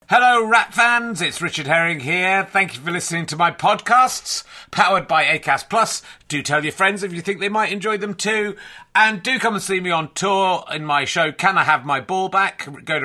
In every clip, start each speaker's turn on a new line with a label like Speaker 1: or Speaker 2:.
Speaker 1: Hello, Rat fans. It's Richard Herring here. Thank you for listening to my podcasts, powered by Acast Plus. Do tell your friends if you think they might enjoy them too. And do come and see me on tour in my show, Can I Have My Ball Back? Go to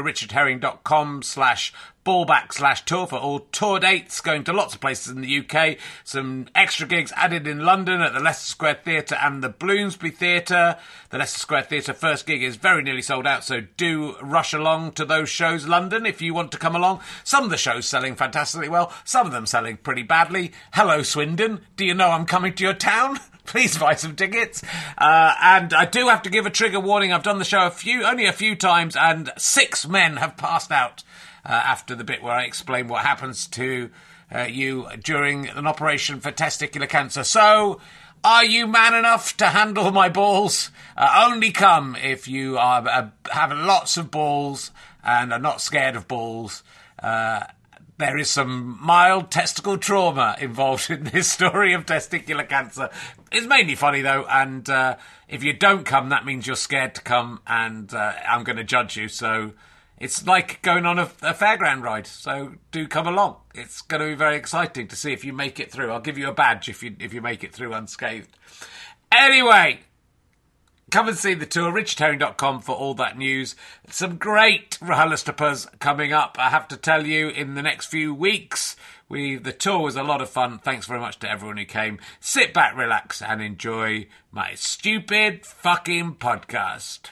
Speaker 1: richardherring.com/ballback/tour for all tour dates, going to lots of places in the UK. Some extra gigs added in London at the Leicester Square Theatre and the Bloomsbury Theatre. The Leicester Square Theatre first gig is very nearly sold out, so do rush along to those shows, London, if you want to come along. Some of the shows selling fantastically well, some of them selling pretty badly. Hello, Swindon. Do you know I'm coming to your town? Please buy some tickets. And I do have to give a trigger warning. I've done the show only a few times, and 6 men have passed out after the bit where I explain what happens to you during an operation for testicular cancer. So, are you man enough to handle my balls? Only come if you have lots of balls and are not scared of balls. There is some mild testicle trauma involved in this story of testicular cancer. It's mainly funny, though, and if you don't come, that means you're scared to come, and I'm going to judge you. So it's like going on a fairground ride, so do come along. It's going to be very exciting to see if you make it through. I'll give you a badge if you make it through unscathed. Anyway, come and see the tour, richardherring.com for all that news. Some great RHLSTPs coming up, I have to tell you, in the next few weeks. The tour was a lot of fun. Thanks very much to everyone who came. Sit back, relax, and enjoy my stupid fucking podcast.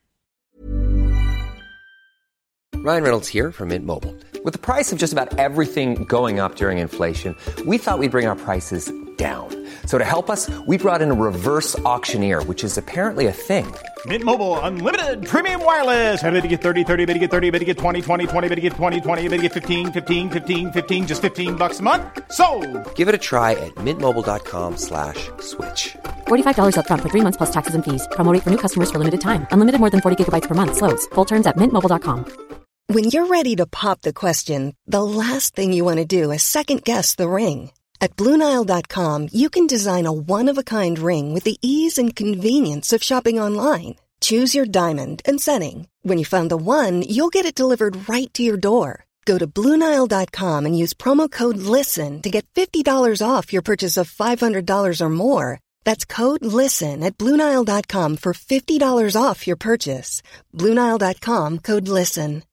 Speaker 2: Ryan Reynolds here from Mint Mobile. With the price of just about everything going up during inflation, we thought we'd bring our prices down. So to help us, we brought in a reverse auctioneer, which is apparently a thing.
Speaker 3: Mint Mobile Unlimited Premium Wireless. How to get 30, 30, bit to get 30, bit to get 20, 20, 20, bit to get 20, 20, bit to get 15, 15, 15, 15, just $15 a month? Sold! Give it a try at mintmobile.com/switch.
Speaker 4: $45 up front for 3 months plus taxes and fees. Promo rate for new customers for limited time. Unlimited more than 40 gigabytes per month. Slows full terms at mintmobile.com.
Speaker 5: When you're ready to pop the question, the last thing you want to do is second-guess the ring. At BlueNile.com, you can design a one-of-a-kind ring with the ease and convenience of shopping online. Choose your diamond and setting. When you find the one, you'll get it delivered right to your door. Go to BlueNile.com and use promo code LISTEN to get $50 off your purchase of $500 or more. That's code LISTEN at BlueNile.com for $50 off your purchase. BlueNile.com, code LISTEN.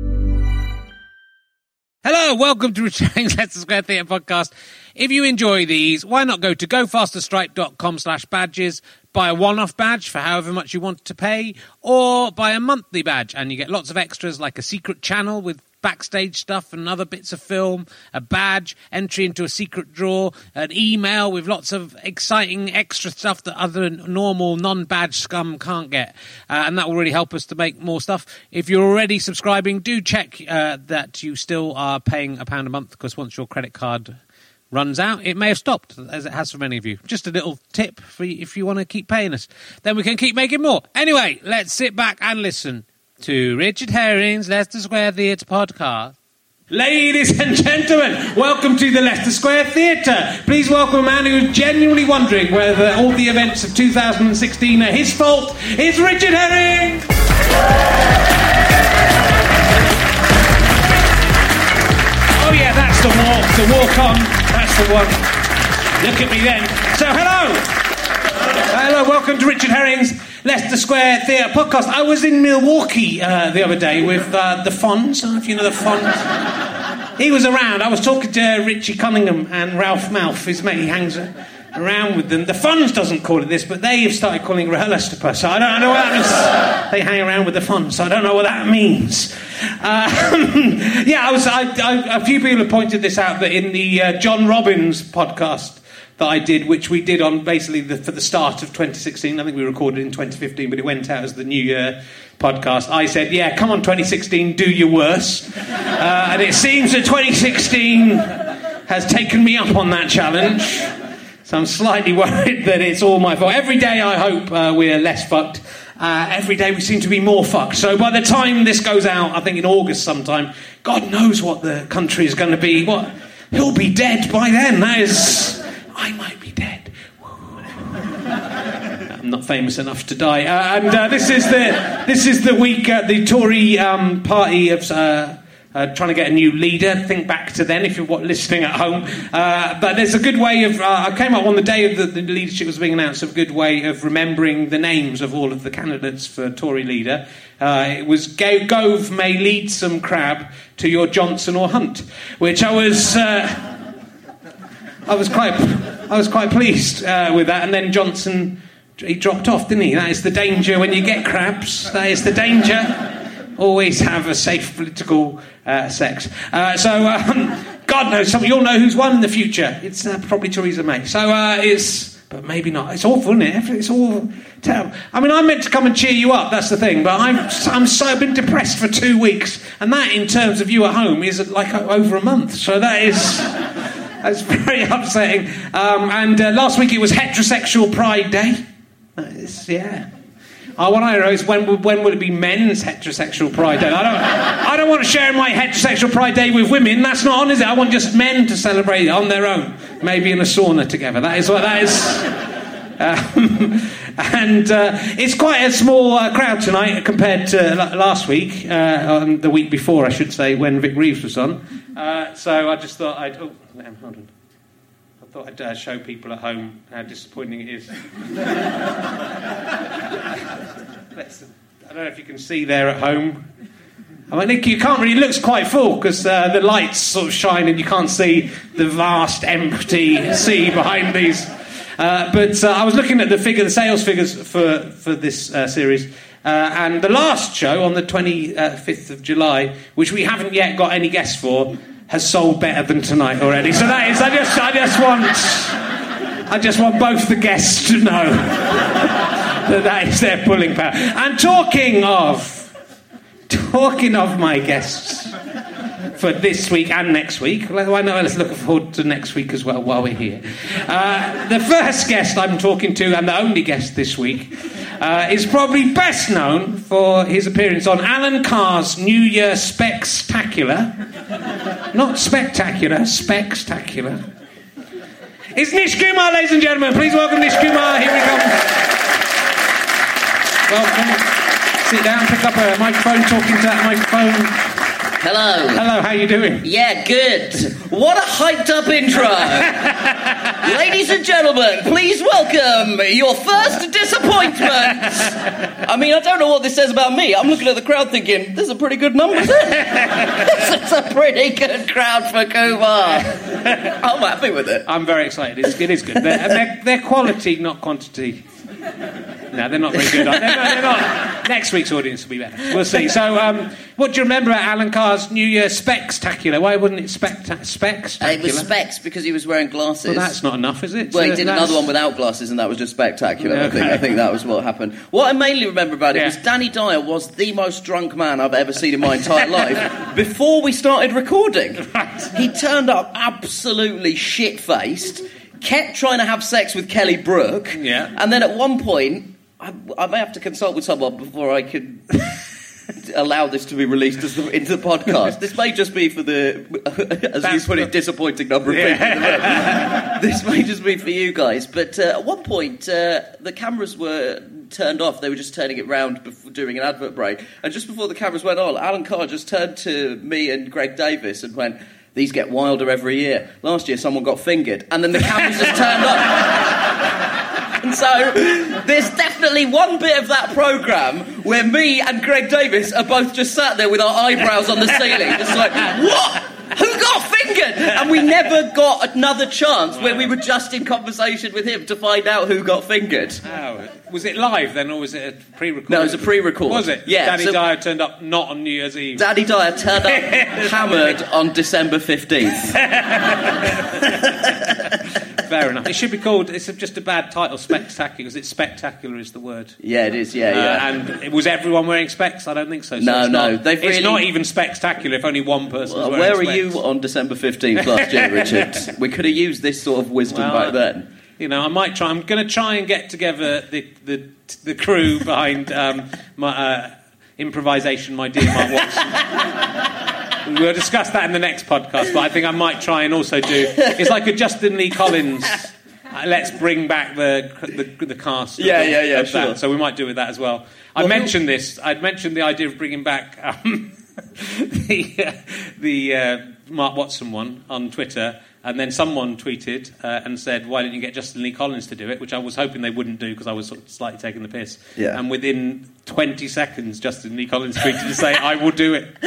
Speaker 6: Hello, welcome to Richard Herring's Leicester Square Theatre podcast. If you enjoy these, why not go to gofasterstripe.com/badges, buy a one-off badge for however much you want to pay, or buy a monthly badge, and you get lots of extras like a secret channel with backstage stuff and other bits of film, a badge, entry into a secret draw, an email with lots of exciting extra stuff that other normal non-badge scum can't get. And that will really help us to make more stuff. If you're already subscribing, do check that you still are paying £1 a month, because once your credit card runs out, it may have stopped, as it has for many of you. Just a little tip for if you want to keep paying us. Then we can keep making more. Anyway, let's sit back and listen to Richard Herring's Leicester Square Theatre podcast. Ladies and gentlemen, welcome to the Leicester Square Theatre. Please welcome a man who is genuinely wondering whether all the events of 2016 are his fault. It's Richard Herring! Oh yeah, that's the walk on. That's the one. Look at me then. So hello, welcome to Richard Herring's Leicester Square Theatre podcast. I was in Milwaukee the other day with the Fonz. I don't know if you know the Fonz. He was around. I was talking to Richie Cunningham and Ralph Malph, his mate. He hangs around with them. The Fonz doesn't call it this, but they have started calling it RHLSTP, so I don't know what that means. They hang around with the Fonz, so I don't know what that means. A few people have pointed this out, that in the John Robbins podcast that I did, which we did on basically for the start of 2016. I think we recorded in 2015, but it went out as the New Year podcast. I said, yeah, come on 2016, do your worst. And it seems that 2016 has taken me up on that challenge. So I'm slightly worried that it's all my fault. Every day I hope we're less fucked. Every day we seem to be more fucked. So by the time this goes out, I think in August sometime, God knows what the country is going to be. He'll be dead by then. I might be dead. I'm not famous enough to die. This is the week the Tory party have trying to get a new leader. Think back to then if you're listening at home. But there's a good way of... I came up on the day of the leadership was being announced, a good way of remembering the names of all of the candidates for Tory leader. It was Gove may lead some crab to your Johnson or Hunt, which I was quite pleased with that. And then Johnson, he dropped off, didn't he? That is the danger when you get crabs. That is the danger. Always have a safe political sex. God knows, you'll know who's won in the future. It's probably Theresa May. But maybe not. It's awful, isn't it? It's all terrible. I mean, I'm meant to come and cheer you up, that's the thing, but I've been depressed for 2 weeks, and that, in terms of you at home, is like over a month. So that's very upsetting. And last week it was Heterosexual Pride Day. What I know is when will it be men's heterosexual pride day? I don't want to share my heterosexual pride day with women. That's not on, is it? I want just men to celebrate it on their own, maybe in a sauna together. That is what that is. It's quite a small crowd tonight compared to last week, the week before, I should say, when Vic Reeves was on. So I just thought I'd... Oh, hold on. I thought I'd show people at home how disappointing it is. I don't know if you can see there at home. I mean, Nick, you can't really... It looks quite full because the lights sort of shine and you can't see the vast, empty sea behind these. But I was looking at the sales figures for this series. And the last show on the 25th of July, which we haven't yet got any guests for, has sold better than tonight already. So that is, I just want both the guests to know that is their pulling power. And talking of my guests for this week and next week, why not? Let's look forward to next week as well while we're here. The first guest I'm talking to, and the only guest this week, is probably best known for his appearance on Alan Carr's New Year Spectacular. Not spectacular, Spectacular. It's Nish Kumar, ladies and gentlemen. Please welcome Nish Kumar. Here he comes. Welcome. Sit down, pick up a microphone, talking to that microphone.
Speaker 7: Hello.
Speaker 6: Hello, how you doing?
Speaker 7: Yeah, good. What a hyped-up intro. Ladies and gentlemen, please welcome your first disappointment. I mean, I don't know what this says about me. I'm looking at the crowd thinking, this is a pretty good number, isn't it? This is a pretty good crowd for Kumar. I'm happy with it.
Speaker 6: I'm very excited. It is good. They're quality, not quantity. No, they're not very good. They're not. Next week's audience will be better. We'll see. So, what do you remember about Alan Carr's New Year Spectacular? Why wouldn't it Spectacular?
Speaker 7: It was Specs because he was wearing glasses.
Speaker 6: Well, that's not enough, is it?
Speaker 7: Well, he did another one without glasses, and that was just spectacular. Okay. I think that was what happened. What I mainly remember about it was Danny Dyer was the most drunk man I've ever seen in my entire life before we started recording. He turned up absolutely shit-faced, kept trying to have sex with Kelly Brook, and then at one point... I may have to consult with someone before I can allow this to be released into the podcast. This may just be for you put it, disappointing number of people in the room. This may just be for you guys. But at one point, the cameras were turned off. They were just turning it round during an advert break. And just before the cameras went on, Alan Carr just turned to me and Greg Davis and went, "These get wilder every year. Last year, someone got fingered." And then the cameras just turned off. And so, there's definitely one bit of that programme where me and Greg Davis are both just sat there with our eyebrows on the ceiling, just like, what? Who got fingered? And we never got another chance where we were just in conversation with him to find out who got fingered.
Speaker 6: Oh, was it live then, or was it a pre-record?
Speaker 7: No, it was a pre-record.
Speaker 6: Was it?
Speaker 7: Yeah.
Speaker 6: Danny Dyer turned up not on New Year's Eve.
Speaker 7: Danny Dyer turned up hammered on December 15th.
Speaker 6: Fair enough. It should be called, it's just a bad title, Spectacular, because it's spectacular is the word.
Speaker 7: Yeah, it is, yeah.
Speaker 6: And was everyone wearing specs? I don't think so.
Speaker 7: No.
Speaker 6: It's not even spectacular if only one person was wearing
Speaker 7: Where
Speaker 6: specs.
Speaker 7: Were you on December 15th last year, Richard? We could have used this sort of wisdom back then.
Speaker 6: You know, I'm going to try and get together the crew behind my improvisation, my dear Mark Watson. We'll discuss that in the next podcast, but I think I might try and also do... It's like a Justin Lee Collins, let's bring back the cast of
Speaker 7: sure.
Speaker 6: that. So we might do with that as well. I'd mentioned the idea of bringing back the Mark Watson one on Twitter, and then someone tweeted and said, "Why didn't you get Justin Lee Collins to do it?" Which I was hoping they wouldn't do because I was sort of slightly taking the piss.
Speaker 7: Yeah.
Speaker 6: And within 20 seconds, Justin Lee Collins tweeted to say, "I will do it."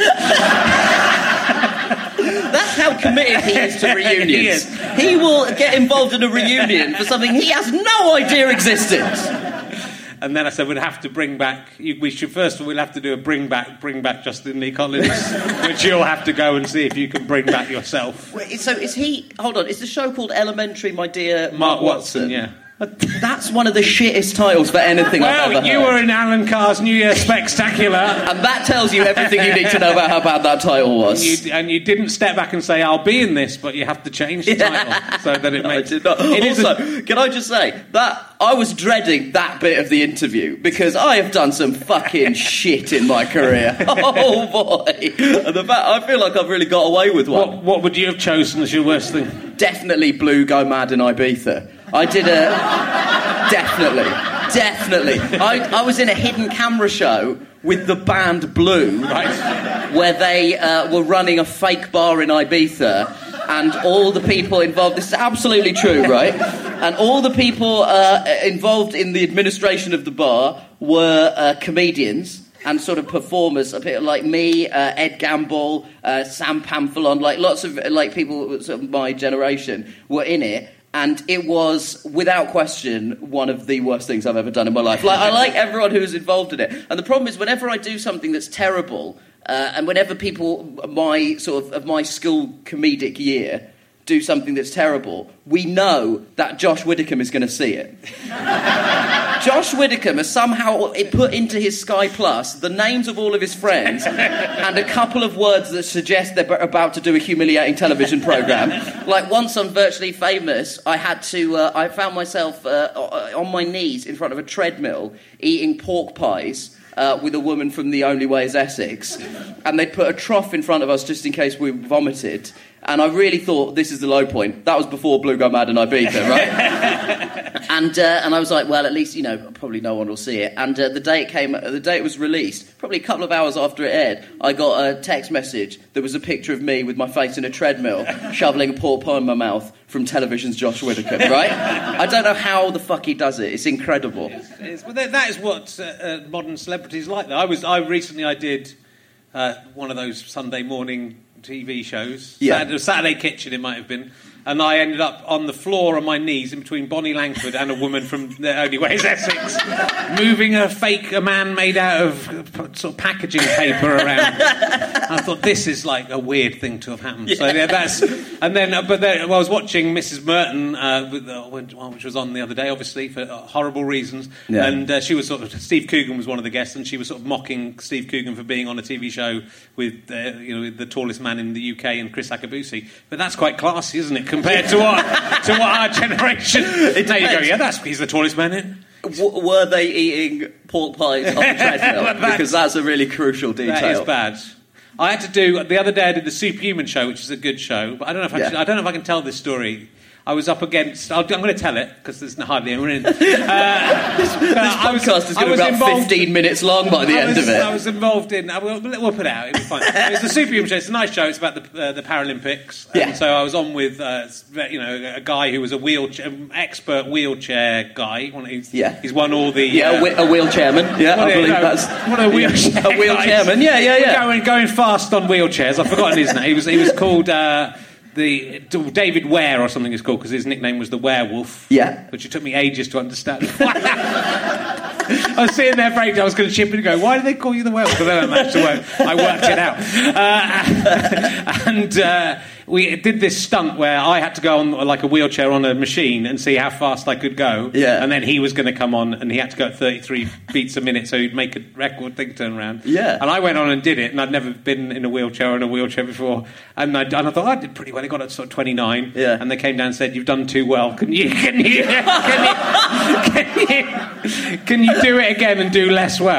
Speaker 7: That's how committed he is to reunions.
Speaker 6: He is.
Speaker 7: He will get involved in a reunion for something he has no idea existed.
Speaker 6: And then I said, we'll have to bring back... we'll have to do a bring back Justin Lee Collins, which you'll have to go and see if you can bring back yourself.
Speaker 7: Wait, so is he... Hold on, is the show called Elementary, My Dear
Speaker 6: Mark Watson? Yeah.
Speaker 7: That's one of the shittest titles for anything I've ever heard.
Speaker 6: Well, you were in Alan Carr's New Year Spectacular.
Speaker 7: And that tells you everything you need to know about how bad that title was.
Speaker 6: And you didn't step back and say, I'll be in this, but you have to change the title so that it makes...
Speaker 7: I did not. Also, can I just say, that I was dreading that bit of the interview because I have done some fucking shit in my career. Oh, boy. And the fact, I feel like I've really got away with one.
Speaker 6: What would you have chosen as your worst thing?
Speaker 7: Definitely Blue Go Mad in Ibiza. I did a... Definitely. I was in a hidden camera show with the band Blue,
Speaker 6: right,
Speaker 7: where they were running a fake bar in Ibiza, and all the people involved... This is absolutely true, right? And all the people involved in the administration of the bar were comedians and sort of performers, a bit like me, Ed Gamble, Sam Pamphilon, like lots of like people sort of my generation were in it. And it was, without question, one of the worst things I've ever done in my life. Like, I like everyone who was involved in it. And the problem is, whenever I do something that's terrible, and whenever people of my school comedic year do something that's terrible, we know that Josh Widdicombe is going to see it. Josh Widdicombe has somehow put into his Sky Plus the names of all of his friends and a couple of words that suggest they're about to do a humiliating television programme. Like, once on Virtually Famous, I had to... I found myself on my knees in front of a treadmill eating pork pies with a woman from The Only Way is Essex, and they'd put a trough in front of us just in case we vomited. And I really thought, this is the low point. That was before Blue Go Mad and Ibiza, right? And I was like, well, at least, probably no one will see it. And the day it was released, probably a couple of hours after it aired, I got a text message that was a picture of me with my face in a treadmill, shoveling a pork pie in my mouth from television's Josh Widdicombe, right? I don't know how the fuck he does it. It's incredible.
Speaker 6: Well, that is what modern celebrities like. I recently did one of those Sunday morning TV shows.
Speaker 7: Yeah.
Speaker 6: Saturday Kitchen, it might have been. And I ended up on the floor on my knees in between Bonnie Langford and a woman from The Only Way is Essex, moving a man made out of sort of packaging paper around. I thought, this is like a weird thing to have happened. Yeah. So that's... And then, I was watching Mrs. Merton, which was on the other day, obviously, for horrible reasons. Yeah. And she was Steve Coogan was one of the guests, and she was sort of mocking Steve Coogan for being on a TV show with, the tallest man in the UK and Chris Akabusi. But that's quite classy, isn't it? Compared to what our generation... There you go, he's the tallest man in.
Speaker 7: Were they eating pork pies on the treadmill? Because that's a really crucial detail.
Speaker 6: That is bad. I had to do... The other day I did the Superhuman show, which is a good show, but I don't know if I can tell this story. I was up against... I'm going to tell it, because there's hardly anyone in. This
Speaker 7: podcast is going to be about 15 minutes long by the end of it.
Speaker 6: I was involved in... We'll put it out, it'll be fine. It's the Superhuman show, it's a nice show, it's about the Paralympics. And so I was on with, a guy who was expert wheelchair guy. He's won all the...
Speaker 7: a wheelchairman. Yeah, I believe that's...
Speaker 6: What a wheelchair
Speaker 7: A wheelchairman, yeah.
Speaker 6: Going fast on wheelchairs. I've forgotten his name. He was called... David Ware or something is called, because his nickname was the Werewolf.
Speaker 7: Yeah.
Speaker 6: Which it took me ages to understand. I was sitting there breaking, I was going to chip in and go, why do they call you the Werewolf? Because I don't manage to work. I worked it out. And we did this stunt where I had to go on like a wheelchair on a machine and see how fast I could go.
Speaker 7: Yeah.
Speaker 6: And then he was going to come on and he had to go at 33 beats a minute, so he'd make a record thing turn around.
Speaker 7: Yeah.
Speaker 6: And I went on and did it, and I'd never been in a wheelchair or in a wheelchair before. And I thought, I did pretty well. I got at sort of 29.
Speaker 7: Yeah.
Speaker 6: And they came down and said, you've done too well. Can you do it again and do less well?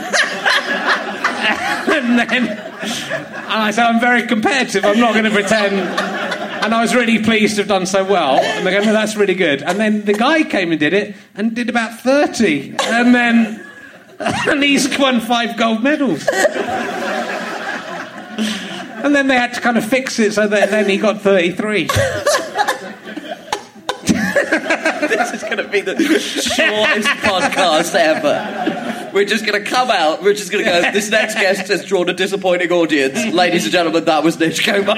Speaker 6: And I said, I'm very competitive, I'm not going to pretend. And I was really pleased to have done so well. And they go, no, that's really good. And then the guy came and did it, and did about 30. And he's won 5 gold medals. And then they had to kind of fix it so that then he got 33.
Speaker 7: This is going to be the shortest podcast ever. We're just going to come out, we're just going to go, this next guest has drawn a disappointing audience. Ladies and gentlemen, that was Nish Kumar.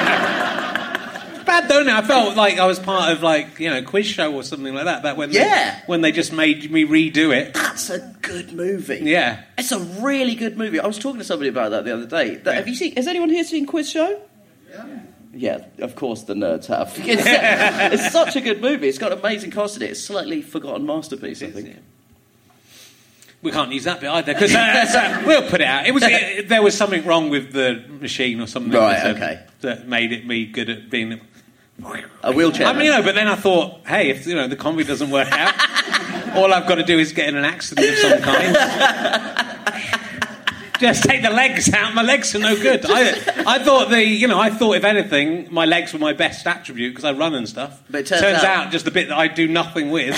Speaker 6: Bad, don't it? I felt like I was part of, like, you know, quiz show or something like that. When they just made me redo it.
Speaker 7: That's a good movie.
Speaker 6: Yeah.
Speaker 7: It's a really good movie. I was talking to somebody about that the other day. Has anyone here seen Quiz Show? Yeah, of course the nerds have. It's such a good movie. It's got an amazing cast in it. It's a slightly forgotten masterpiece, I think.
Speaker 6: Yeah. We can't use that bit either, because we'll put it out. There was something wrong with the machine or something that made it me good at being
Speaker 7: a wheelchair.
Speaker 6: I mean, you know, but then I thought, hey, if you know the comedy doesn't work out, all I've got to do is get in an accident of some kind. Just take the legs out. My legs are no good. I thought if anything, my legs were my best attribute because I run and stuff.
Speaker 7: But it turns out
Speaker 6: just the bit that I do nothing with.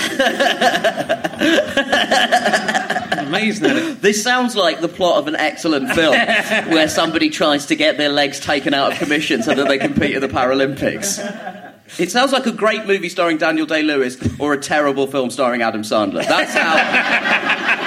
Speaker 6: Amazing, isn't it?
Speaker 7: This sounds like the plot of an excellent film where somebody tries to get their legs taken out of commission so that they compete at the Paralympics. It sounds like a great movie starring Daniel Day-Lewis or a terrible film starring Adam Sandler. That's how...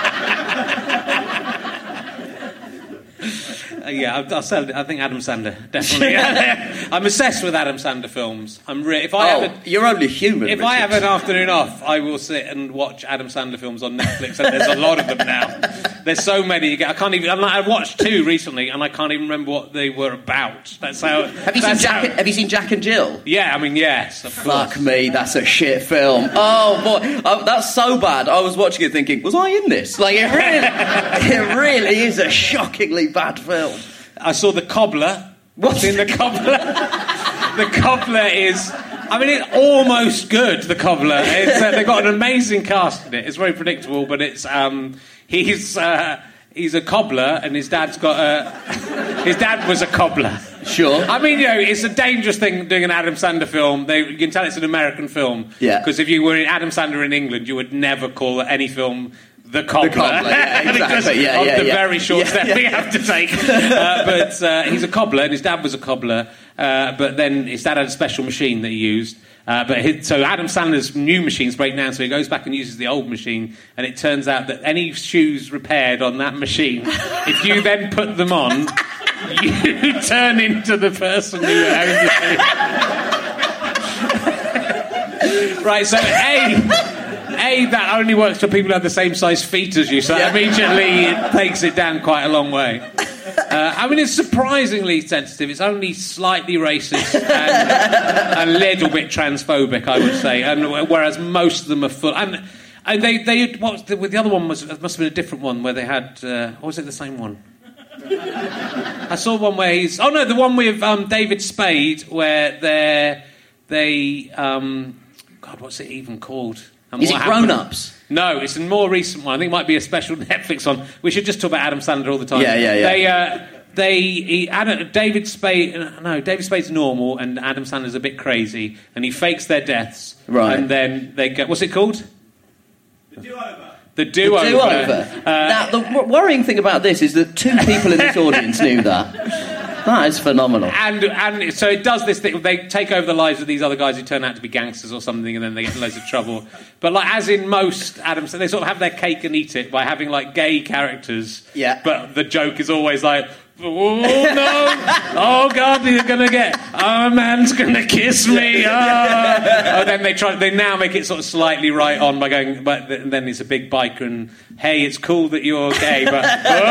Speaker 6: Yeah, I think Adam Sandler, definitely. I'm obsessed with Adam Sandler films.
Speaker 7: You're only human.
Speaker 6: If
Speaker 7: Richard.
Speaker 6: I have an afternoon off, I will sit and watch Adam Sandler films on Netflix, and there's a lot of them now. There's so many. I watched 2 recently, and I can't even remember what they were about. That's how.
Speaker 7: Have you seen Jack and Jill?
Speaker 6: Yeah, I mean, yes.
Speaker 7: Fuck me, that's a shit film. Oh boy, that's so bad. I was watching it thinking, was I in this? Like, it really is a shockingly bad film.
Speaker 6: I saw The Cobbler. What's in The Cobbler? The Cobbler is... I mean, it's almost good, The Cobbler. They've got an amazing cast in it. It's very predictable, but it's... He's a cobbler, and his dad's got a... His dad was a cobbler.
Speaker 7: Sure.
Speaker 6: I mean, you know, it's a dangerous thing doing an Adam Sandler film. You can tell it's an American film.
Speaker 7: Yeah.
Speaker 6: Because if you were Adam Sandler in England, you would never call any film... The Cobbler.
Speaker 7: Yeah, exactly.
Speaker 6: Because of the very short step we have to take. But he's a cobbler, and his dad was a cobbler. But then his dad had a special machine that he used. So Adam Sandler's new machines break down, so he goes back and uses the old machine, and it turns out that any shoes repaired on that machine, if you then put them on, you turn into the person who owns the shoe. Right, so that only works for people who have the same size feet as you, so immediately it takes it down quite a long way. I mean, it's surprisingly sensitive. It's only slightly racist and a little bit transphobic, I would say. And whereas most of them are full. And the other one must have been a different one where they had. Or was it the same one? I saw one where he's. Oh no, the one with David Spade where they. God, what's it even called?
Speaker 7: Is it Grown Ups?
Speaker 6: No, it's a more recent one. I think it might be a special Netflix one. We should just talk about Adam Sandler all the time.
Speaker 7: Yeah.
Speaker 6: David Spade's normal, and Adam Sandler's a bit crazy, and he fakes their deaths.
Speaker 7: Right.
Speaker 6: And then they get... What's it called?
Speaker 8: The Do-Over.
Speaker 6: The Do-Over.
Speaker 7: Now, the worrying thing about this is that 2 people in this audience knew that. That is phenomenal.
Speaker 6: And so it does this thing. They take over the lives of these other guys who turn out to be gangsters or something, and then they get in loads of trouble. But like, as in most Adam, so they sort of have their cake and eat it by having like gay characters.
Speaker 7: Yeah.
Speaker 6: But the joke is always like, oh no! Oh God, you're gonna get. Oh, a man's gonna kiss me. Oh, then they now make it sort of slightly right on by going. But then it's a big biker and hey, it's cool that you're gay, but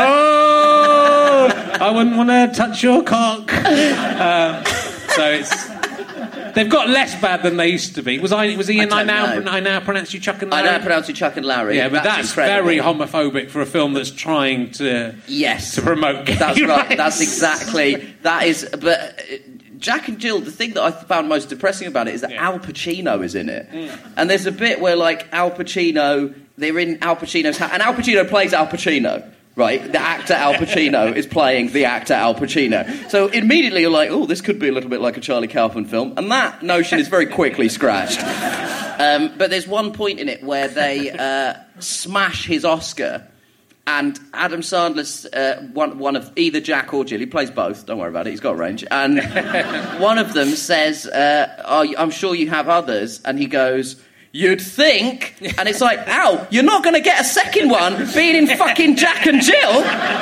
Speaker 6: I wouldn't want to touch your cock. So it's. They've got less bad than they used to be. Was he in I Now Pronounce You Chuck and Larry?
Speaker 7: I Now Pronounce You Chuck and Larry.
Speaker 6: Yeah, but that's very homophobic for a film that's trying to promote gay
Speaker 7: That's right.
Speaker 6: rights.
Speaker 7: That's exactly... That is... But Jack and Jill, the thing that I found most depressing about it is that Al Pacino is in it. And there's a bit where, like, Al Pacino... They're in Al Pacino's house, and Al Pacino plays Al Pacino. Right, the actor Al Pacino is playing the actor Al Pacino. So immediately you're like, oh, this could be a little bit like a Charlie Kaufman film. And that notion is very quickly scratched. But there's one point in it where they smash his Oscar And Adam Sandler's one of either Jack or Jill. He plays both. Don't worry about it. He's got range. And one of them says, I'm sure you have others. And he goes, you'd think. And it's like, ow, you're not going to get a second one being in fucking Jack and Jill.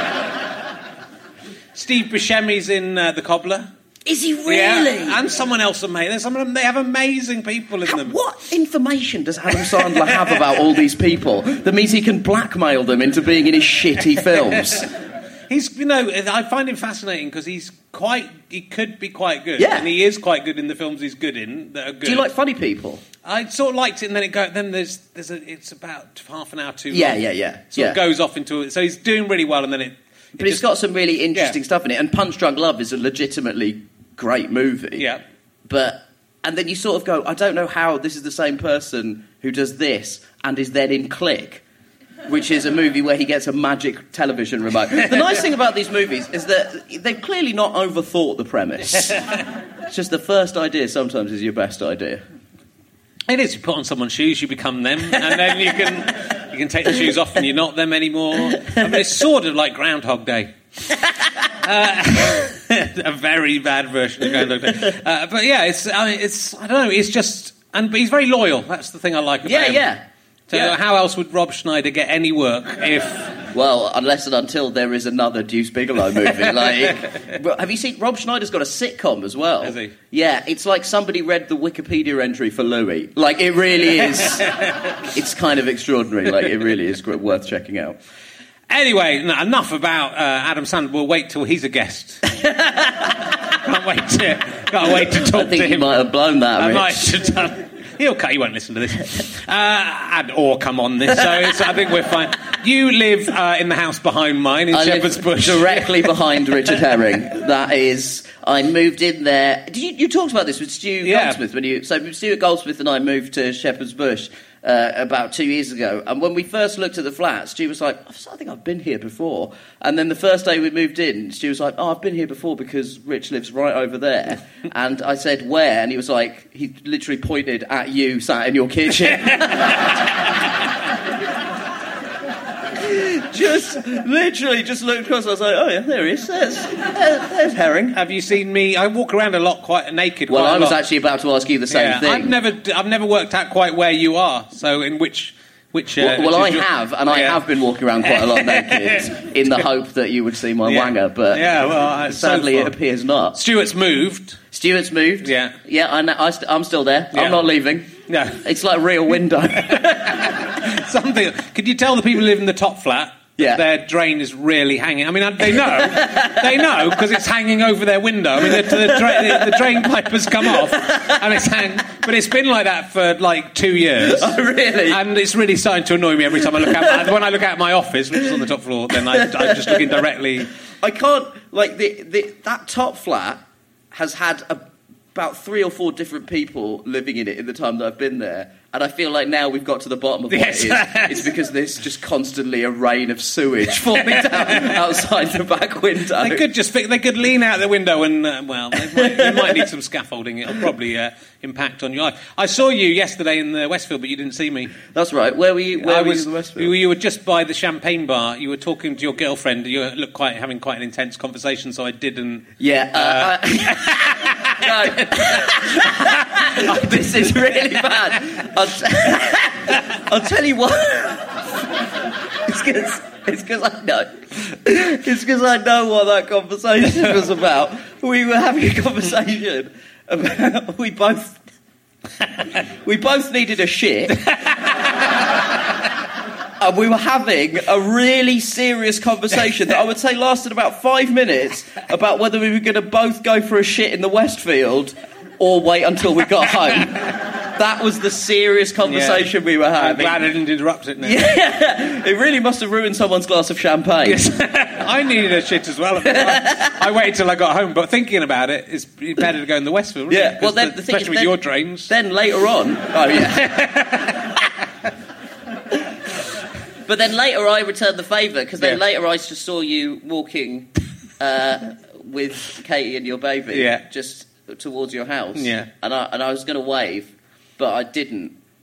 Speaker 6: Steve Buscemi's in The Cobbler.
Speaker 7: Is he really?
Speaker 6: Yeah, and someone else amazing. Some of them, they have amazing people in them.
Speaker 7: What information does Adam Sandler have about all these people that means he can blackmail them into being in his shitty films?
Speaker 6: He's, I find him fascinating because he could be quite good.
Speaker 7: Yeah.
Speaker 6: And he is quite good in the films he's good in that are good.
Speaker 7: Do you like funny people?
Speaker 6: I sort of liked it, and then it's about half an hour too long.
Speaker 7: Yeah.
Speaker 6: Sort of goes off into it. So he's doing really well, and then
Speaker 7: But it's got some really interesting stuff in it, and Punch Drunk Love is a legitimately great movie.
Speaker 6: Yeah.
Speaker 7: And then you sort of go, I don't know how this is the same person who does this and is then in Click, which is a movie where he gets a magic television remote. The nice thing about these movies is that they've clearly not overthought the premise. It's just the first idea sometimes is your best idea.
Speaker 6: It is. You put on someone's shoes, you become them, and then you can take the shoes off and you're not them anymore. I mean, it's sort of like Groundhog Day. A very bad version of Groundhog Day. But yeah, I don't know, it's just... But he's very loyal. That's the thing I like about him.
Speaker 7: Yeah.
Speaker 6: So how else would Rob Schneider get any work if...
Speaker 7: Well, unless and until there is another Deuce Bigalow movie. Have you seen... Rob Schneider's got a sitcom as well.
Speaker 6: Has he?
Speaker 7: Yeah, it's like somebody read the Wikipedia entry for Louis. Like, it really is... It's kind of extraordinary. Like, it really is worth checking out.
Speaker 6: Anyway, enough about Adam Sandler. We'll wait till he's a guest. Can't wait to talk to him.
Speaker 7: I think you might have blown that, Rich.
Speaker 6: I might have done. He won't listen to this. Or come on this, so I think we're fine. You live in the house behind mine in Shepherd's Bush.
Speaker 7: Directly behind Richard Herring. That is... I moved in there... You talked about this with Stu Goldsmith. So Stuart Goldsmith and I moved to Shepherd's Bush about 2 years ago. And when we first looked at the flat, Stu was like, I think I've been here before. And then the first day we moved in, Stu was like, I've been here before because Rich lives right over there. And I said, where? And he was like, he literally pointed at you sat in your kitchen. Just looked across. I was like, oh yeah, there he is. There's Herring.
Speaker 6: Have you seen me? I walk around a lot quite naked.
Speaker 7: Well, I was actually about to ask you the same thing.
Speaker 6: I've never worked out quite where you are. So in which
Speaker 7: well, I have, and I have been walking around quite a lot naked in the hope that you would see my wanger, but sadly it appears not.
Speaker 6: Stuart's moved.
Speaker 7: Yeah, I'm still there. Yeah. I'm not leaving.
Speaker 6: No,
Speaker 7: it's like Rear Window.
Speaker 6: Could you tell the people who live in the top flat?
Speaker 7: Yeah.
Speaker 6: Their drain is really hanging. I mean, they know because it's hanging over their window. I mean, the drain pipe has come off and it's hanging, but it's been like that for like 2 years.
Speaker 7: Oh, really?
Speaker 6: And it's really starting to annoy me every time I look out. When I look out my office, which is on the top floor, then I'm just looking directly.
Speaker 7: I can't that top flat has had about 3 or 4 different people living in it in the time that I've been there. And I feel like now we've got to the bottom of what it is. It's because there's just constantly a rain of sewage falling down outside the back window.
Speaker 6: They could lean out the window and, they might need some scaffolding. It'll probably impact on your life. I saw you yesterday in the Westfield, but you didn't see me.
Speaker 7: That's right. Where were you? Where were you in the Westfield?
Speaker 6: You were just by the champagne bar. You were talking to your girlfriend. You looked having quite an intense conversation, so I didn't...
Speaker 7: Yeah. No. This is really bad. I'll tell you what. It's because I know. It's because I know what that conversation was about. We were having a conversation about we both needed a shit. And we were having a really serious conversation that I would say lasted about 5 minutes about whether we were going to both go for a shit in the Westfield or wait until we got home. That was the serious conversation we were having.
Speaker 6: I'm glad I didn't interrupt it now.
Speaker 7: Yeah, it really must have ruined someone's glass of champagne.
Speaker 6: Yes. I needed a shit as well. I waited till I got home, but thinking about it, it's better to go in the Westfield.
Speaker 7: Yeah, well, then
Speaker 6: especially with your drains.
Speaker 7: Then later on, oh yeah. But then later I returned the favour because then later I just saw you walking with Katie and your baby, just towards your house.
Speaker 6: Yeah,
Speaker 7: and I was going to wave. But I didn't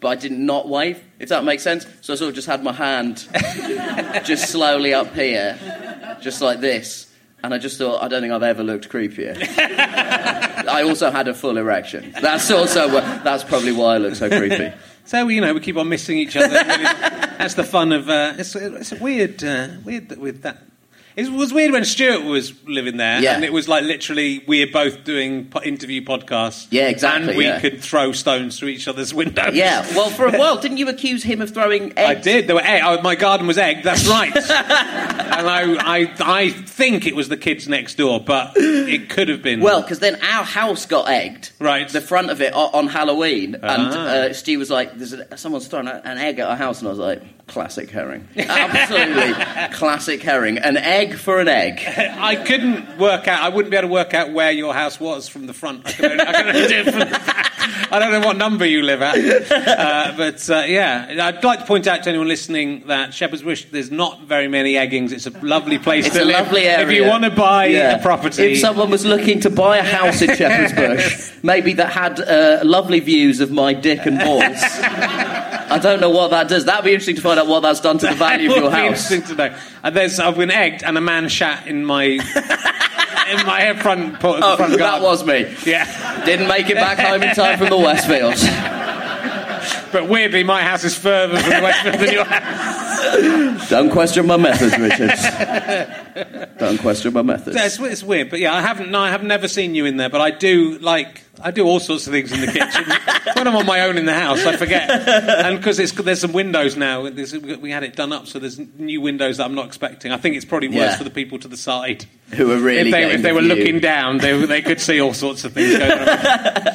Speaker 7: but I did not wave, if that makes sense. So I sort of just had my hand just slowly up here, just like this. And I just thought, I don't think I've ever looked creepier. I also had a full erection. That's probably why I look so creepy.
Speaker 6: So, we keep on missing each other. That's the fun of... it's weird with that. It was weird when Stuart was living there, and it was like literally we're both doing interview podcasts.
Speaker 7: Yeah, exactly.
Speaker 6: And we could throw stones through each other's windows.
Speaker 7: Yeah, well, for a while, didn't you accuse him of throwing eggs?
Speaker 6: I did. There were eggs. My garden was egged. That's right. And I think it was the kids next door, but it could have been.
Speaker 7: Well, because then our house got egged.
Speaker 6: Right.
Speaker 7: The front of it on Halloween, and Stu was like, "Someone's thrown an egg at our house," and I was like, "Classic herring, absolutely classic herring, an egg for an egg."
Speaker 6: I couldn't work out. I wouldn't be able to work out where your house was from the front. I could only do it from the back. I don't know what number you live at, but I'd like to point out to anyone listening that Shepherd's Bush, there's not very many eggings. It's a lovely place to live.
Speaker 7: It's a lovely area.
Speaker 6: If you want to buy a property,
Speaker 7: if someone was looking to buy a house in Shepherd's Bush, maybe that had lovely views of my dick and balls. I don't know what that does. That'd be interesting to find out what that's done to the value of your house.
Speaker 6: Interesting to know. And I've been egged, and a man shat in my front garden.
Speaker 7: That was me.
Speaker 6: Yeah,
Speaker 7: didn't make it back home in time from the Westfield.
Speaker 6: But weirdly, my house is further from the Westfield than your house.
Speaker 7: Don't question my methods, Richard. Don't question my methods.
Speaker 6: It's weird, but yeah, I have never seen you in there, but I do all sorts of things in the kitchen. When I'm on my own in the house, I forget. And because there's some windows now, we had it done up, so there's new windows that I'm not expecting. I think it's probably worse for the people to the side.
Speaker 7: Who are really
Speaker 6: if they were looking down, they could see all sorts of things going on.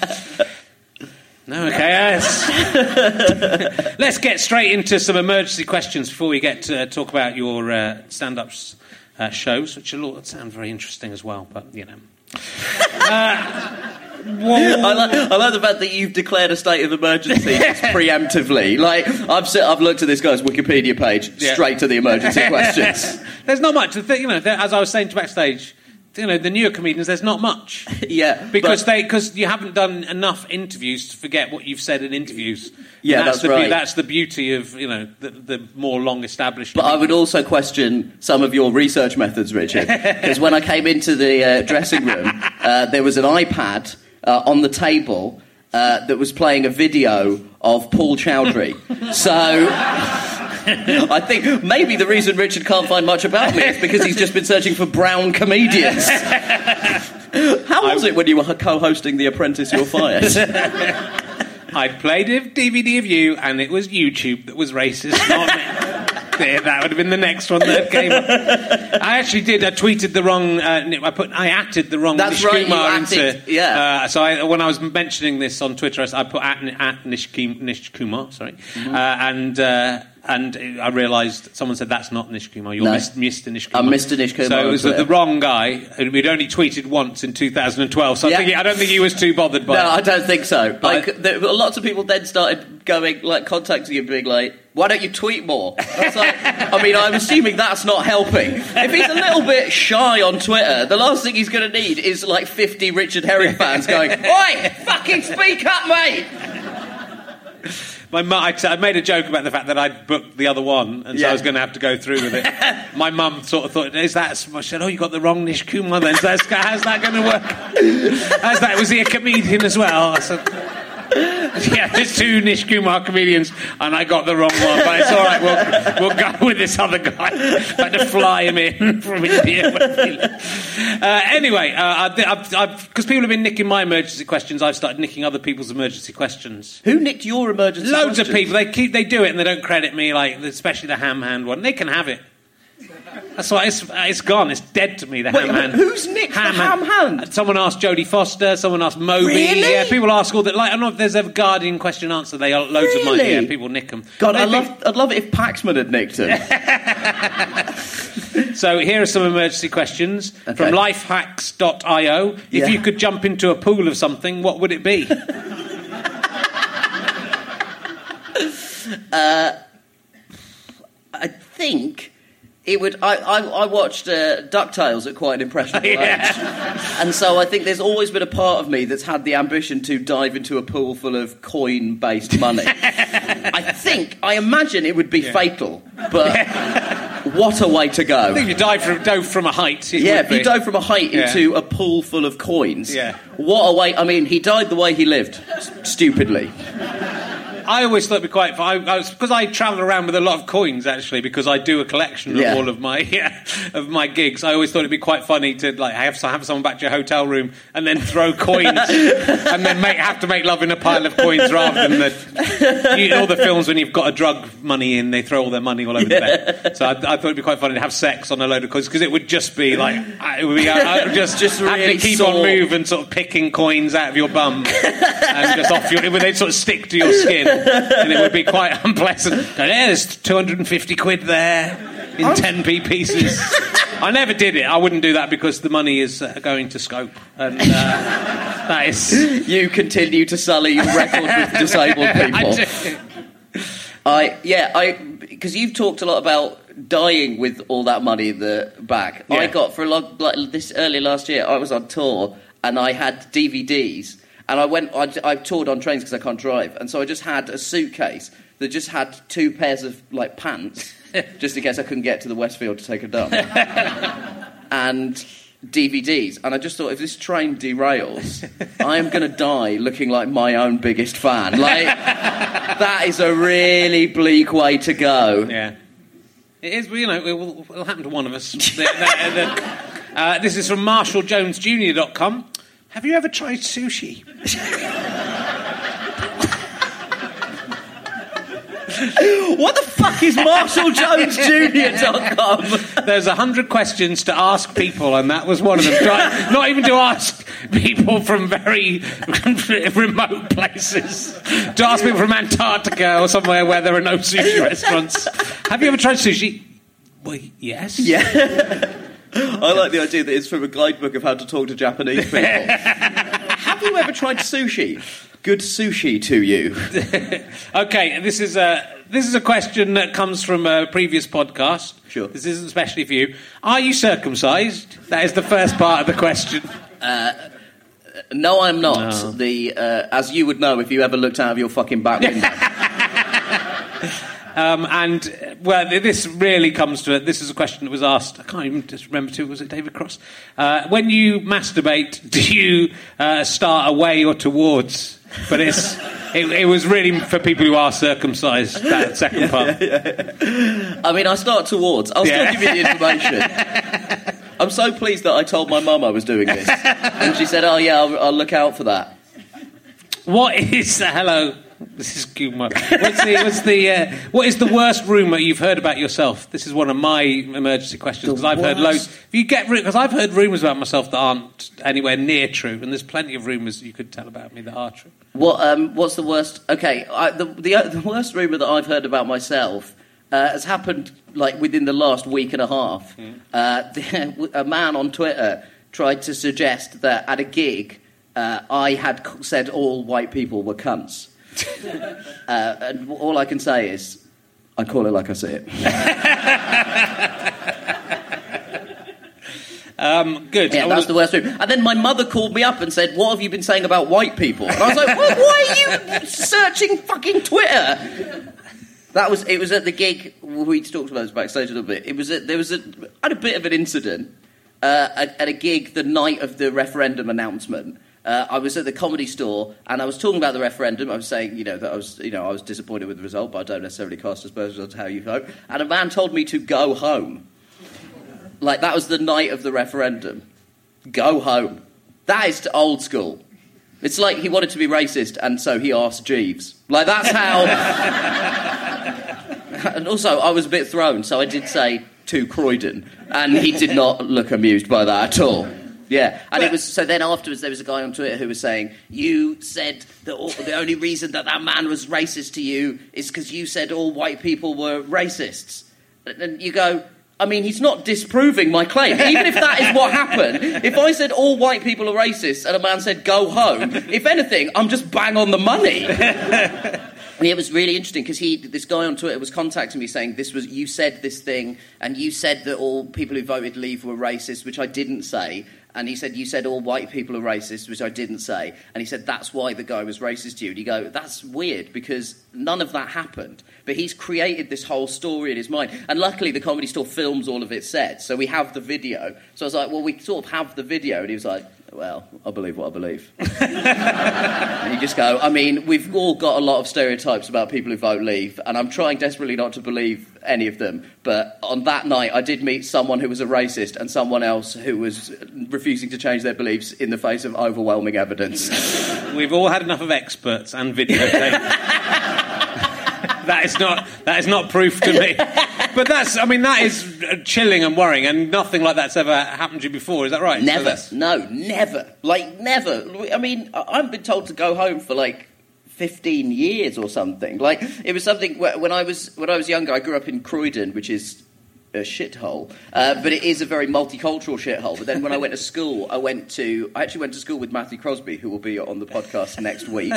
Speaker 6: No, okay, let's get straight into some emergency questions before we get to talk about your stand-ups shows, which will sound very interesting as well, but,
Speaker 7: I like the fact that you've declared a state of emergency preemptively. Like, I've looked at this guy's Wikipedia page, straight to the emergency questions.
Speaker 6: There's not much. As I was saying to backstage, the newer comedians, there's not much.
Speaker 7: Yeah.
Speaker 6: Because you haven't done enough interviews to forget what you've said in interviews.
Speaker 7: Yeah, that's right.
Speaker 6: That's the beauty of, the more long-established...
Speaker 7: But I would also question some of your research methods, Richard. Because when I came into the dressing room, there was an iPad on the table that was playing a video of Paul Chowdhury. So... I think maybe the reason Richard can't find much about me is because he's just been searching for brown comedians. How was it when you were co-hosting The Apprentice You're Fired?
Speaker 6: I played a DVD of you, and it was YouTube that was racist, not me. That would have been the next one that came up. I actually did. I tweeted the wrong. I acted the wrong.
Speaker 7: That's
Speaker 6: Nish
Speaker 7: right.
Speaker 6: Kumar
Speaker 7: You acted. Yeah.
Speaker 6: So when I was mentioning this on Twitter, I put at Nish Kumar. Sorry, and I realised someone said that's not Nish Kumar. You're Mr. Nish Kumar.
Speaker 7: I'm Mr. Nish Kumar.
Speaker 6: So it was the wrong guy. We'd only tweeted once in 2012. So I don't think he was too bothered by it.
Speaker 7: No, I don't think so. Lots of people then started going, contacting you, being like, "Why don't you tweet more?" I'm assuming that's not helping. If he's a little bit shy on Twitter, the last thing he's going to need is 50 Richard Herring fans going, "Oi, fucking speak up, mate!"
Speaker 6: I made a joke about the fact that I'd booked the other one, and so I was going to have to go through with it. My mum sort of thought, I said, "Oh, you got the wrong Nish Kumar then, so how's that going to work?" Was he a comedian as well? I said, yeah, there's two Nish Kumar comedians, and I got the wrong one, but it's all right, we'll go with this other guy. I had to fly him in from India. Anyway, because people have been nicking my emergency questions, I've started nicking other people's emergency questions.
Speaker 7: Who nicked your emergency questions?
Speaker 6: Loads of people. They do it, and they don't credit me, especially the ham hand one. They can have it. That's why it's gone. It's dead to me, the ham hand.
Speaker 7: Who's nicked the ham hand?
Speaker 6: Someone asked Jodie Foster, someone asked Moby.
Speaker 7: Really?
Speaker 6: Yeah, people ask all that. I don't know if there's a Guardian question answer. They are loads of mine. Yeah, people nick them.
Speaker 7: God, I'd love it if Paxman had nicked them.
Speaker 6: So here are some emergency questions from lifehacks.io. If you could jump into a pool of something, what would it be?
Speaker 7: I think I watched DuckTales at quite an impressionable age. And so I think there's always been a part of me that's had the ambition to dive into a pool full of coin-based money. I imagine it would be fatal, but what a way to go.
Speaker 6: I think if you dove from a height,
Speaker 7: if you dove from a height into a pool full of coins, what a way. I mean, he died the way he lived, stupidly.
Speaker 6: I always thought it'd be quite fun. Because I travel around with a lot of coins, actually, because I do a collection of all of my gigs. I always thought it'd be quite funny to have someone back to your hotel room and then throw coins and then have to make love in a pile of coins rather than all the films when you've got a drug money in, they throw all their money all over the bed. So I thought it'd be quite funny to have sex on a load of coins because it would just be just having
Speaker 7: really
Speaker 6: to keep on moving, sort of picking coins out of your bum and just off your. They'd sort of stick to your skin. And it would be quite unpleasant. There's 250 quid there in 10p pieces. I never did it. I wouldn't do that because the money is going to Scope. And that is...
Speaker 7: You continue to sully your record with disabled people. Because you've talked a lot about dying with all that money in the back. Yeah. I got this early last year, I was on tour and I had DVDs. And I toured on trains because I can't drive. And so I just had a suitcase that just had 2 pairs of, pants, just in case I couldn't get to the Westfield to take a dump. And DVDs. And I just thought, if this train derails, I am going to die looking like my own biggest fan. That is a really bleak way to go.
Speaker 6: Yeah. It is, it will happen to one of us. This is from MarshallJonesJr.com. Have you ever tried sushi?
Speaker 7: What the fuck is MarshallJonesJr.com?
Speaker 6: There's 100 questions to ask people, and that was one of them. Not even to ask people from very remote places. To ask people from Antarctica or somewhere where there are no sushi restaurants. Have you ever tried sushi? Well, yes.
Speaker 7: Yeah. I like the idea that it's from a guidebook of how to talk to Japanese people. Have you ever tried sushi? Good sushi to you.
Speaker 6: Okay, this is a question that comes from a previous podcast.
Speaker 7: Sure.
Speaker 6: This isn't especially for you. Are you circumcised? That is the first part of the question.
Speaker 7: No, I'm not. No. As you would know if you ever looked out of your fucking back window.
Speaker 6: This really comes to it. This is a question that was asked. I can't even just remember who was it. David Cross. When you masturbate, do you start away or towards? But it was really for people who are circumcised. That second part.
Speaker 7: Yeah. I mean, I start towards. I'll still give you the information. I'm so pleased that I told my mum I was doing this, and she said, "Oh yeah, I'll look out for that."
Speaker 6: What is hello? This is Kumar. What is the worst rumour you've heard about yourself? This is one of my emergency questions because I've heard loads. Because I've heard rumours about myself that aren't anywhere near true, and there's plenty of rumours you could tell about me that are true.
Speaker 7: What's the worst? Okay, the worst rumour that I've heard about myself has happened within the last week and a half. A man on Twitter tried to suggest that at a gig I had said all white people were cunts. And all I can say is, I call it like I see it.
Speaker 6: Good.
Speaker 7: Yeah, that's the worst room. And then my mother called me up and said, "What have you been saying about white people?" And I was like, "Why are you searching fucking Twitter?" It was at the gig. We talked about this backstage a little bit. I had a bit of an incident at a gig the night of the referendum announcement. I was at the Comedy Store and I was talking about the referendum. I was saying, that I was disappointed with the result, but I don't necessarily cast aspersions on how you vote. And a man told me to go home. That was the night of the referendum. Go home. That is old school. It's like he wanted to be racist, and so he asked Jeeves. That's how. And also, I was a bit thrown, so I did say to Croydon, and he did not look amused by that at all. Yeah, and it was so. Then afterwards, there was a guy on Twitter who was saying, "You said that the only reason that man was racist to you is because you said all white people were racists." And you go, I mean, he's not disproving my claim. Even if that is what happened, if I said all white people are racist and a man said go home, if anything, I'm just bang on the money. Yeah, it was really interesting because this guy on Twitter was contacting me saying you said this thing and you said that all people who voted Leave were racist, which I didn't say. And he said, you said all white people are racist, which I didn't say. And he said, that's why the guy was racist to you. And you go, that's weird, because none of that happened. But he's created this whole story in his mind. And luckily, the Comedy Store films all of it said. So we have the video. So I was like, well, we sort of have the video. And he was like, well, I believe what I believe. And you just go, I mean, we've all got a lot of stereotypes about people who vote Leave, and I'm trying desperately not to believe any of them. But on that night, I did meet someone who was a racist and someone else who was refusing to change their beliefs in the face of overwhelming evidence.
Speaker 6: We've all had enough of experts and videotape. That is not proof to me. But that is chilling and worrying, and nothing like that's ever happened to you before, is that right?
Speaker 7: Never. Never. Like, never. I mean, I've been told to go home for, 15 years or something. Like, it was something, when I was younger, I grew up in Croydon, which is a shithole, but it is a very multicultural shithole. But then when I went to school, I actually went to school with Matthew Crosby, who will be on the podcast next week.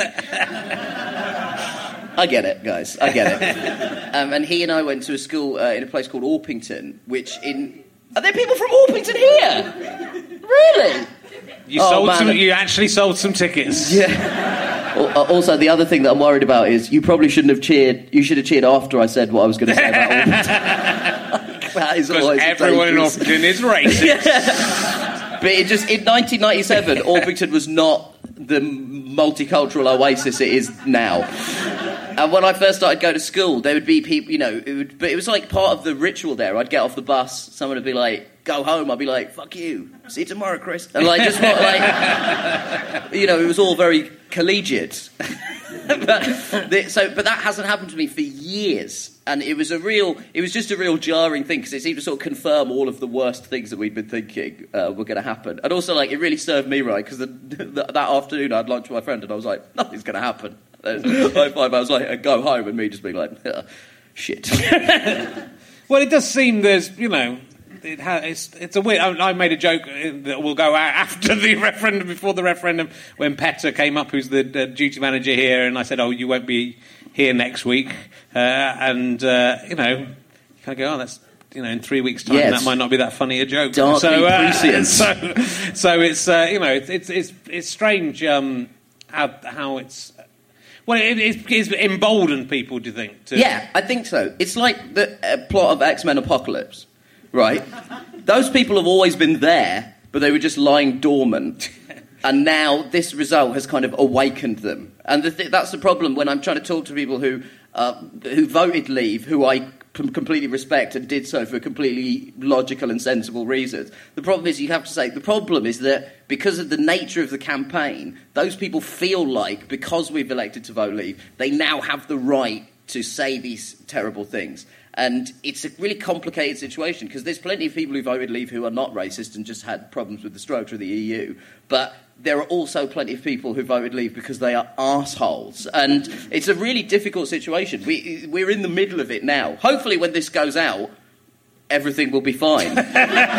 Speaker 7: I get it, guys. I get it. And he and I went to a school in a place called Orpington, Are there people from Orpington here? Really?
Speaker 6: You actually sold some tickets.
Speaker 7: Yeah. Also, the other thing that I'm worried about is you probably shouldn't have cheered. You should have cheered after I said what I was going to say about Orpington. That is always
Speaker 6: everyone in Orpington is racist.
Speaker 7: Yeah. But in 1997, Orpington was not the multicultural oasis it is now. And when I first started going to school, there would be people, but it was like part of the ritual there. I'd get off the bus, someone would be like, go home. I'd be like, fuck you, see you tomorrow, Chris. And it was all very collegiate. But that hasn't happened to me for years. And it was just a real jarring thing, because it seemed to sort of confirm all of the worst things that we'd been thinking were going to happen. And also, it really served me right, because that afternoon I had lunch with my friend, and I was like, nothing's going to happen. High five. I was like, I'd go home, and me just being like, shit.
Speaker 6: Well, it does seem there's, it's a weird. I made a joke that will go out after the referendum, before the referendum, when Petter came up, who's the duty manager here, and I said, you won't be here next week, and you kind of go, that's, in 3 weeks' time, that might not be that funny a joke.
Speaker 7: So
Speaker 6: it's it's strange how it's. Well, it's emboldened people, do you think?
Speaker 7: Yeah, I think so. It's like the plot of X-Men Apocalypse, right? Those people have always been there, but they were just lying dormant. And now this result has kind of awakened them. And that's the problem when I'm trying to talk to people who voted Leave, who I completely respect and did so for completely logical and sensible reasons. The problem is that because of the nature of the campaign, those people feel like, because we've elected to vote Leave, they now have the right to say these terrible things. And it's a really complicated situation, because there's plenty of people who voted Leave who are not racist and just had problems with the structure of the EU. But there are also plenty of people who voted Leave because they are arseholes. And it's a really difficult situation. We're in the middle of it now. Hopefully when this goes out, everything will be fine.
Speaker 6: But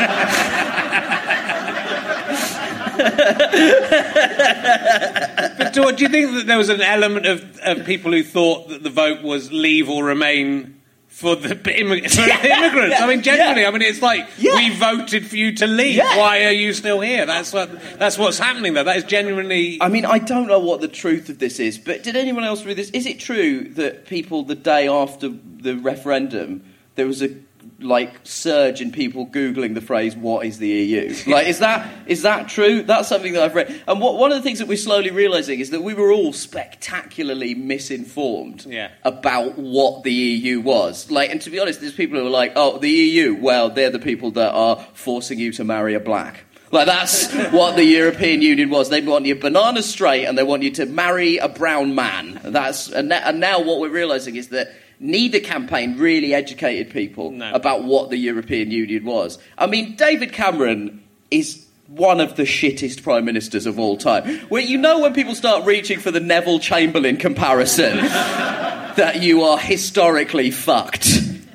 Speaker 6: do you think that there was an element of people who thought that the vote was Leave or Remain for the immigrants? I mean, genuinely, it's like, we voted for you to leave. Yeah. Why are you still here? That's what's happening there. That is genuinely...
Speaker 7: I mean, I don't know what the truth of this is, but did anyone else read this? Is it true that people, the day after the referendum, there was a surge in people Googling the phrase, what is the EU? Is that true? That's something that I've read. And one of the things that we're slowly realising is that we were all spectacularly misinformed about what the EU was. And to be honest, there's people who are like, oh, the EU, well, they're the people that are forcing you to marry a black. That's what the European Union was. They want you bananas straight, and they want you to marry a brown man. And now what we're realising is that neither campaign really educated people about what the European Union was. I mean, David Cameron is one of the shittest prime ministers of all time. When people start reaching for the Neville Chamberlain comparison, that you are historically fucked.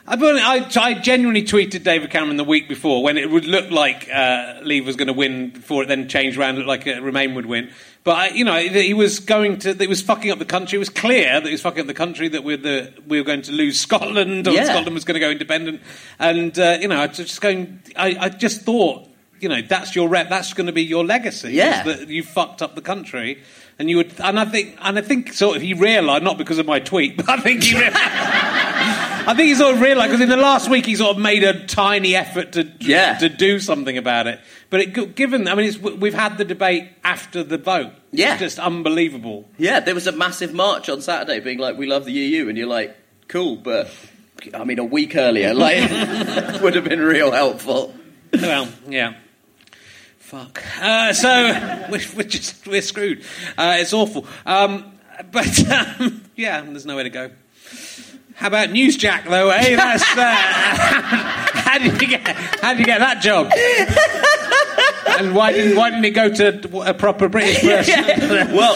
Speaker 6: I genuinely tweeted David Cameron the week before when it would look like Leave was going to win before it then changed around, looked like Remain would win. But he was it was fucking up the country. It was clear that he was fucking up the country, that we were going to lose Scotland, or Scotland was going to go independent. And I just thought, that's your that's going to be your legacy.
Speaker 7: Yeah,
Speaker 6: that you fucked up the country. And you would, and I think sort of he realised, not because of my tweet, but I think he sort of realised, because in the last week he sort of made a tiny effort to do something about it. But we've had the debate after the vote.
Speaker 7: Yeah,
Speaker 6: it's just unbelievable.
Speaker 7: Yeah, there was a massive march on Saturday, being like, "We love the EU," and you're like, "Cool," but a week earlier, would have been real helpful.
Speaker 6: Well, yeah. Fuck. So we're screwed. It's awful. But there's nowhere to go. How about Newsjack though? Eh? That's how did you get that job? And why didn't he go to a proper British person?
Speaker 7: Well,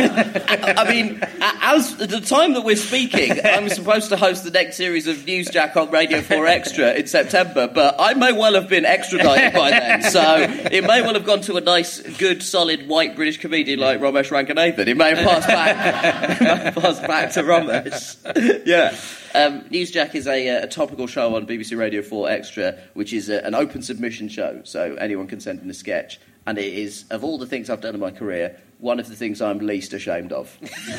Speaker 7: as at the time that we're speaking, I'm supposed to host the next series of Newsjack on Radio 4 Extra in September, but I may well have been extradited by then, so it may well have gone to a nice, good, solid, white British comedian like Ramesh Ranganathan. It may have passed back to Ramesh. Yeah. Newsjack is a topical show on BBC Radio 4 Extra, which is an open submission show, so anyone can send in a sketch. And it is, of all the things I've done in my career, one of the things I'm least ashamed of.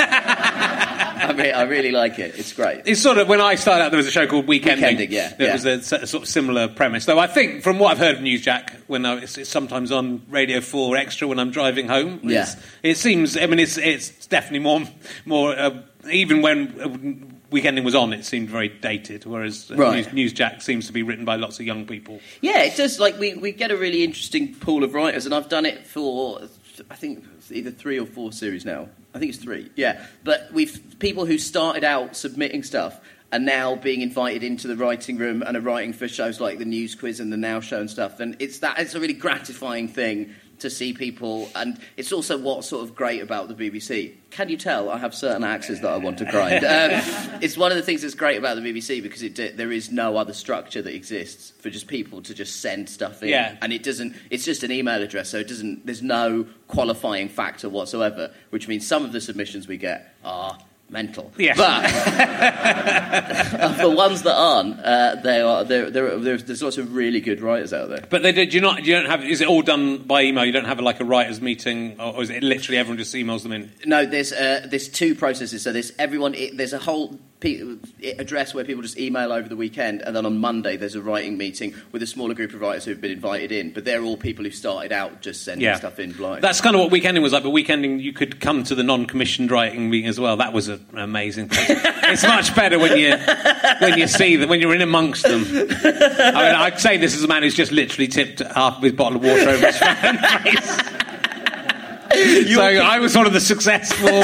Speaker 7: I really like it. It's great.
Speaker 6: It's sort of, when I started out, there was a show called Weekending.
Speaker 7: It
Speaker 6: was a sort of similar premise. Though I think, from what I've heard of Newsjack, it's sometimes on Radio 4 Extra when I'm driving home. It seems, it's definitely more even when Weekending was on, it seemed very dated, whereas Newsjack seems to be written by lots of young people.
Speaker 7: Yeah, it does. We get a really interesting pool of writers, and I've done it for, I think, either 3 or 4 series now. I think it's 3, yeah. But we've people who started out submitting stuff are now being invited into the writing room and are writing for shows like the News Quiz and the Now Show and stuff. And it's a really gratifying thing to see people, and it's also what's sort of great about the BBC. Can you tell I have certain axes that I want to grind? It's one of the things that's great about the BBC, because there is no other structure that exists for just people to just send stuff in, and it's just an email address, so there's no qualifying factor whatsoever, which means some of the submissions we get are mental.
Speaker 6: Yes.
Speaker 7: But the ones that aren't, there's lots of really good writers out there.
Speaker 6: But you don't have, is it all done by email? You don't have a writers' meeting, or is it literally everyone just emails them in?
Speaker 7: No, there's 2 processes. So there's a whole address where people just email over the weekend, and then on Monday there's a writing meeting with a smaller group of writers who've been invited in, but they're all people who started out just sending stuff in blind.
Speaker 6: That's kind of what Weekending was like, but Weekending you could come to the non-commissioned writing meeting as well. That was an amazing thing. It's much better when you see them, when you're in amongst them. I'd say this is a man who's just literally tipped half of his bottle of water over his face. So I was one of the successful.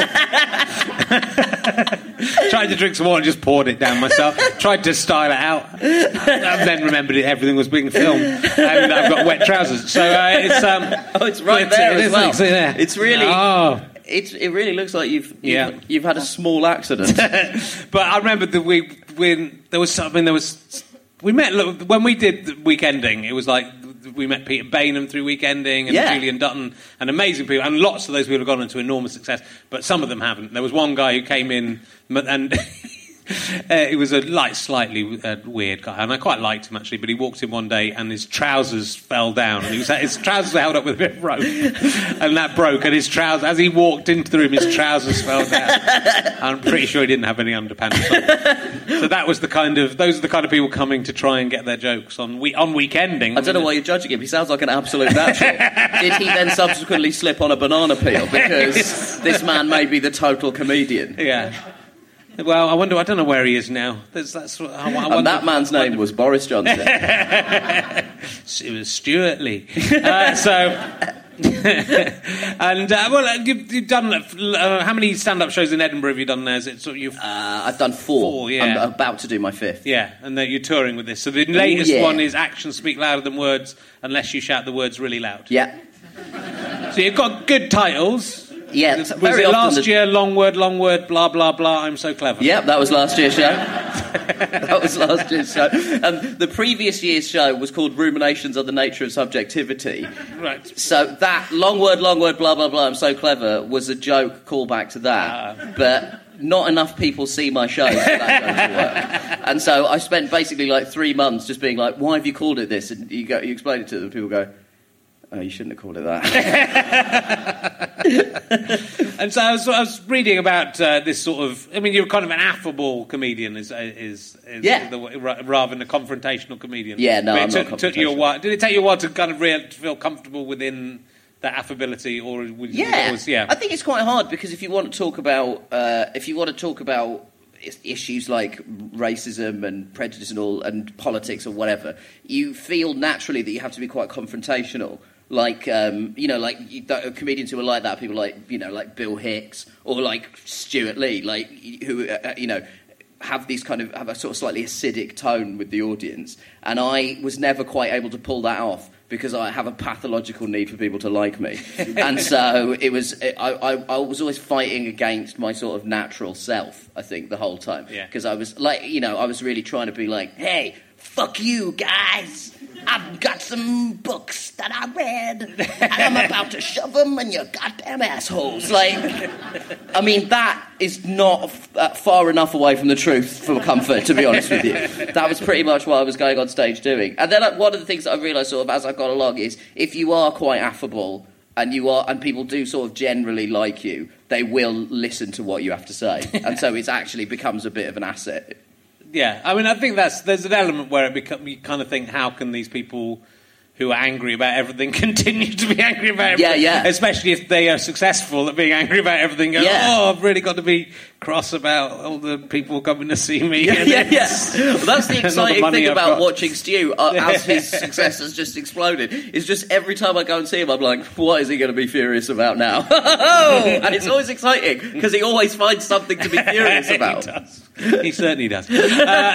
Speaker 6: Tried to drink some water and just poured it down myself. Tried to style it out, and then remembered everything was being filmed, and I've got wet trousers. So
Speaker 7: it's right there as well. It's really.
Speaker 6: Oh.
Speaker 7: It really looks like you've had a small accident.
Speaker 6: But I remember that we met when we did the Weekending. It was like we met Peter Bainham through Weekending and Julian Dutton, and amazing people, and lots of those people have gone into enormous success, but some of them haven't. There was one guy who came in and he was a slightly weird guy, and I quite liked him actually, but he walked in one day and his trousers fell down, and his trousers were held up with a bit of rope, and that broke, and his trousers, as he walked into the room, his trousers fell down. I'm pretty sure he didn't have any underpants on. So that was those are the kind of people coming to try and get their jokes on Weekending.
Speaker 7: I don't know why you're judging him. He sounds like an absolute natural. Did he then subsequently slip on a banana peel? Because this man may be the total comedian.
Speaker 6: Yeah. Well, I don't know where he is now.
Speaker 7: And that man's name was Boris Johnson.
Speaker 6: It was Stuart Lee. And you've done how many stand-up shows in Edinburgh have you done there? Is it sort of
Speaker 7: I've done 4. I'm about to do my 5th.
Speaker 6: Yeah, and then you're touring with this. So the latest one is Actions Speak Louder Than Words Unless You Shout the Words Really Loud.
Speaker 7: Yeah.
Speaker 6: So you've got good titles.
Speaker 7: Yeah,
Speaker 6: Was
Speaker 7: very
Speaker 6: it
Speaker 7: often
Speaker 6: last year? Long word, blah, blah, blah, I'm so clever.
Speaker 7: Yep, that was last year's show. That was last year's show. The previous year's show was called Ruminations on the Nature of Subjectivity.
Speaker 6: Right.
Speaker 7: So that long word, blah, blah, blah, I'm so clever was a joke callback to that. But not enough people see my show for that joke to work. And so I spent basically like 3 months just being like, why have you called it this? And you explain it to them, and people go, oh, you shouldn't have called it that.
Speaker 6: And so I was reading about this sort of... I mean, you're kind of an affable comedian, rather than a confrontational comedian.
Speaker 7: Yeah, no, I'm not
Speaker 6: took you a while. Did it take you a while to kind of feel comfortable within that affability, or would you always... Yeah,
Speaker 7: I think it's quite hard, because if you want to talk about issues like racism and prejudice and politics or whatever, you feel naturally that you have to be quite confrontational. Like, comedians who are like that, people like, like Bill Hicks or like Stuart Lee, like, who, have a sort of slightly acidic tone with the audience. And I was never quite able to pull that off, because I have a pathological need for people to like me. And so I was always fighting against my sort of natural self, I think, the whole time. Because I was like, I was really trying to be like, hey, fuck you guys. I've got some books that I read, and I'm about to shove them in your goddamn assholes. Like, I mean, that is not far enough away from the truth for comfort, to be honest with you. That was pretty much what I was going on stage doing. And then one of the things that I realised sort of as I got along is, if you are quite affable, and people do sort of generally like you, they will listen to what you have to say. And so it actually becomes a bit of an asset.
Speaker 6: Yeah, I mean, I think there's an element where you kind of think, how can these people who are angry about everything continue to be angry about everything?
Speaker 7: Yeah.
Speaker 6: Especially if they are successful at being angry about everything. I've really got to be cross about all the people coming to see me.
Speaker 7: Yeah. Well, that's the exciting thing about watching Stu as his success has just exploded. Is just every time I go and see him, I'm like, what is he going to be furious about now? And it's always exciting, because he always finds something to be furious about.
Speaker 6: He does. He certainly does. Did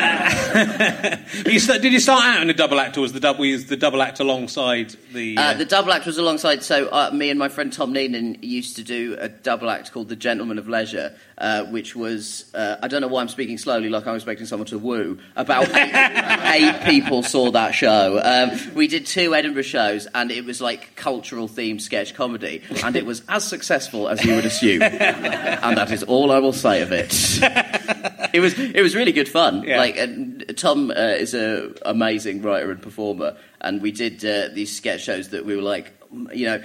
Speaker 6: you start out in a double act, or was the double act alongside the...
Speaker 7: The double act was alongside, so me and my friend Tom Neenan used to do a double act called The Gentleman of Leisure, which was, I don't know why I'm speaking slowly like I'm expecting someone to woo, about eight people saw that show. We did 2 Edinburgh shows, and it was like cultural themed sketch comedy, and it was as successful as you would assume. And that is all I will say of it. It was really good fun.
Speaker 6: Yeah.
Speaker 7: And Tom is an amazing writer and performer, and we did these sketch shows that we were like, when you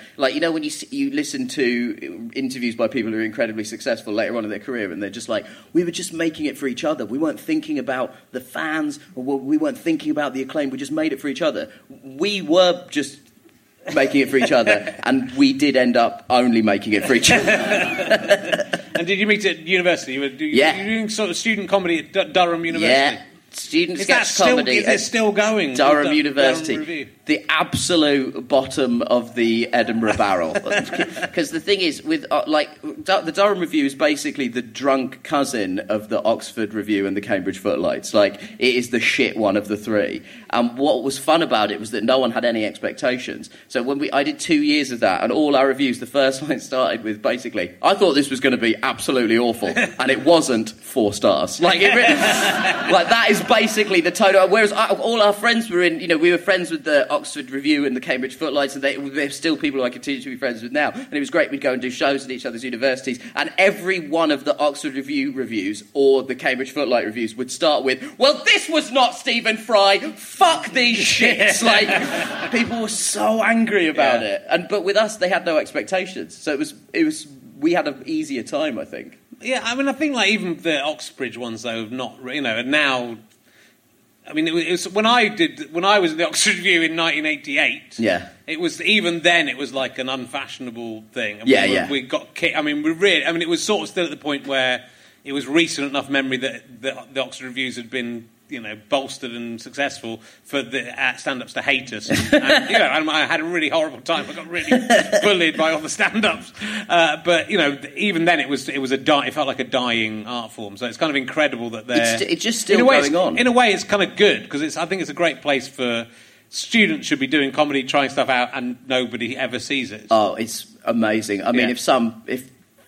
Speaker 7: listen to interviews by people who are incredibly successful later on in their career, and they're just like, we were just making it for each other. We weren't thinking about the fans, or we weren't thinking about the acclaim. We just made it for each other. We were just making it for each other, and we did end up only making it for each other.
Speaker 6: And did you meet at university? You were doing sort of student comedy at Durham University?
Speaker 7: Yeah. Student sketch comedy.
Speaker 6: Is it still going?
Speaker 7: Durham University.
Speaker 6: Durham Review.
Speaker 7: The absolute bottom of the Edinburgh barrel. Because the thing is, with the Durham Review is basically the drunk cousin of the Oxford Review and the Cambridge Footlights. Like, it is the shit one of the 3. And what was fun about it was that no one had any expectations. So I did 2 years of that, and all our reviews, the first line started with basically, I thought this was going to be absolutely awful, and it wasn't 4 stars. Like that is basically the tone. Whereas all our friends were we were friends with the Oxford Review and the Cambridge Footlights, and they're still people who I continue to be friends with now. And it was great. We'd go and do shows at each other's universities, and every one of the Oxford Review reviews or the Cambridge Footlight reviews would start with, well, this was not Stephen Fry. Fuck these shits. Like, people were so angry about it. But with us, they had no expectations. So we had an easier time, I think.
Speaker 6: Yeah, I mean, I think like even the Oxbridge ones though have not, now. I mean, it was when I was in the Oxford Review in 1988.
Speaker 7: Yeah,
Speaker 6: it was even then. It was like an unfashionable thing.
Speaker 7: We
Speaker 6: got kicked. I mean, it was sort of still at the point where it was recent enough memory that the Oxford Reviews had been, bolstered and successful for the stand-ups to hate us. And, I had a really horrible time. I got really bullied by all the stand-ups. But even then, it felt like a dying art form. So it's kind of incredible that
Speaker 7: it's just still going on.
Speaker 6: In a way, it's kind of good because I think it's a great place for students should be doing comedy, trying stuff out, and nobody ever sees it.
Speaker 7: Oh, it's amazing. I mean, if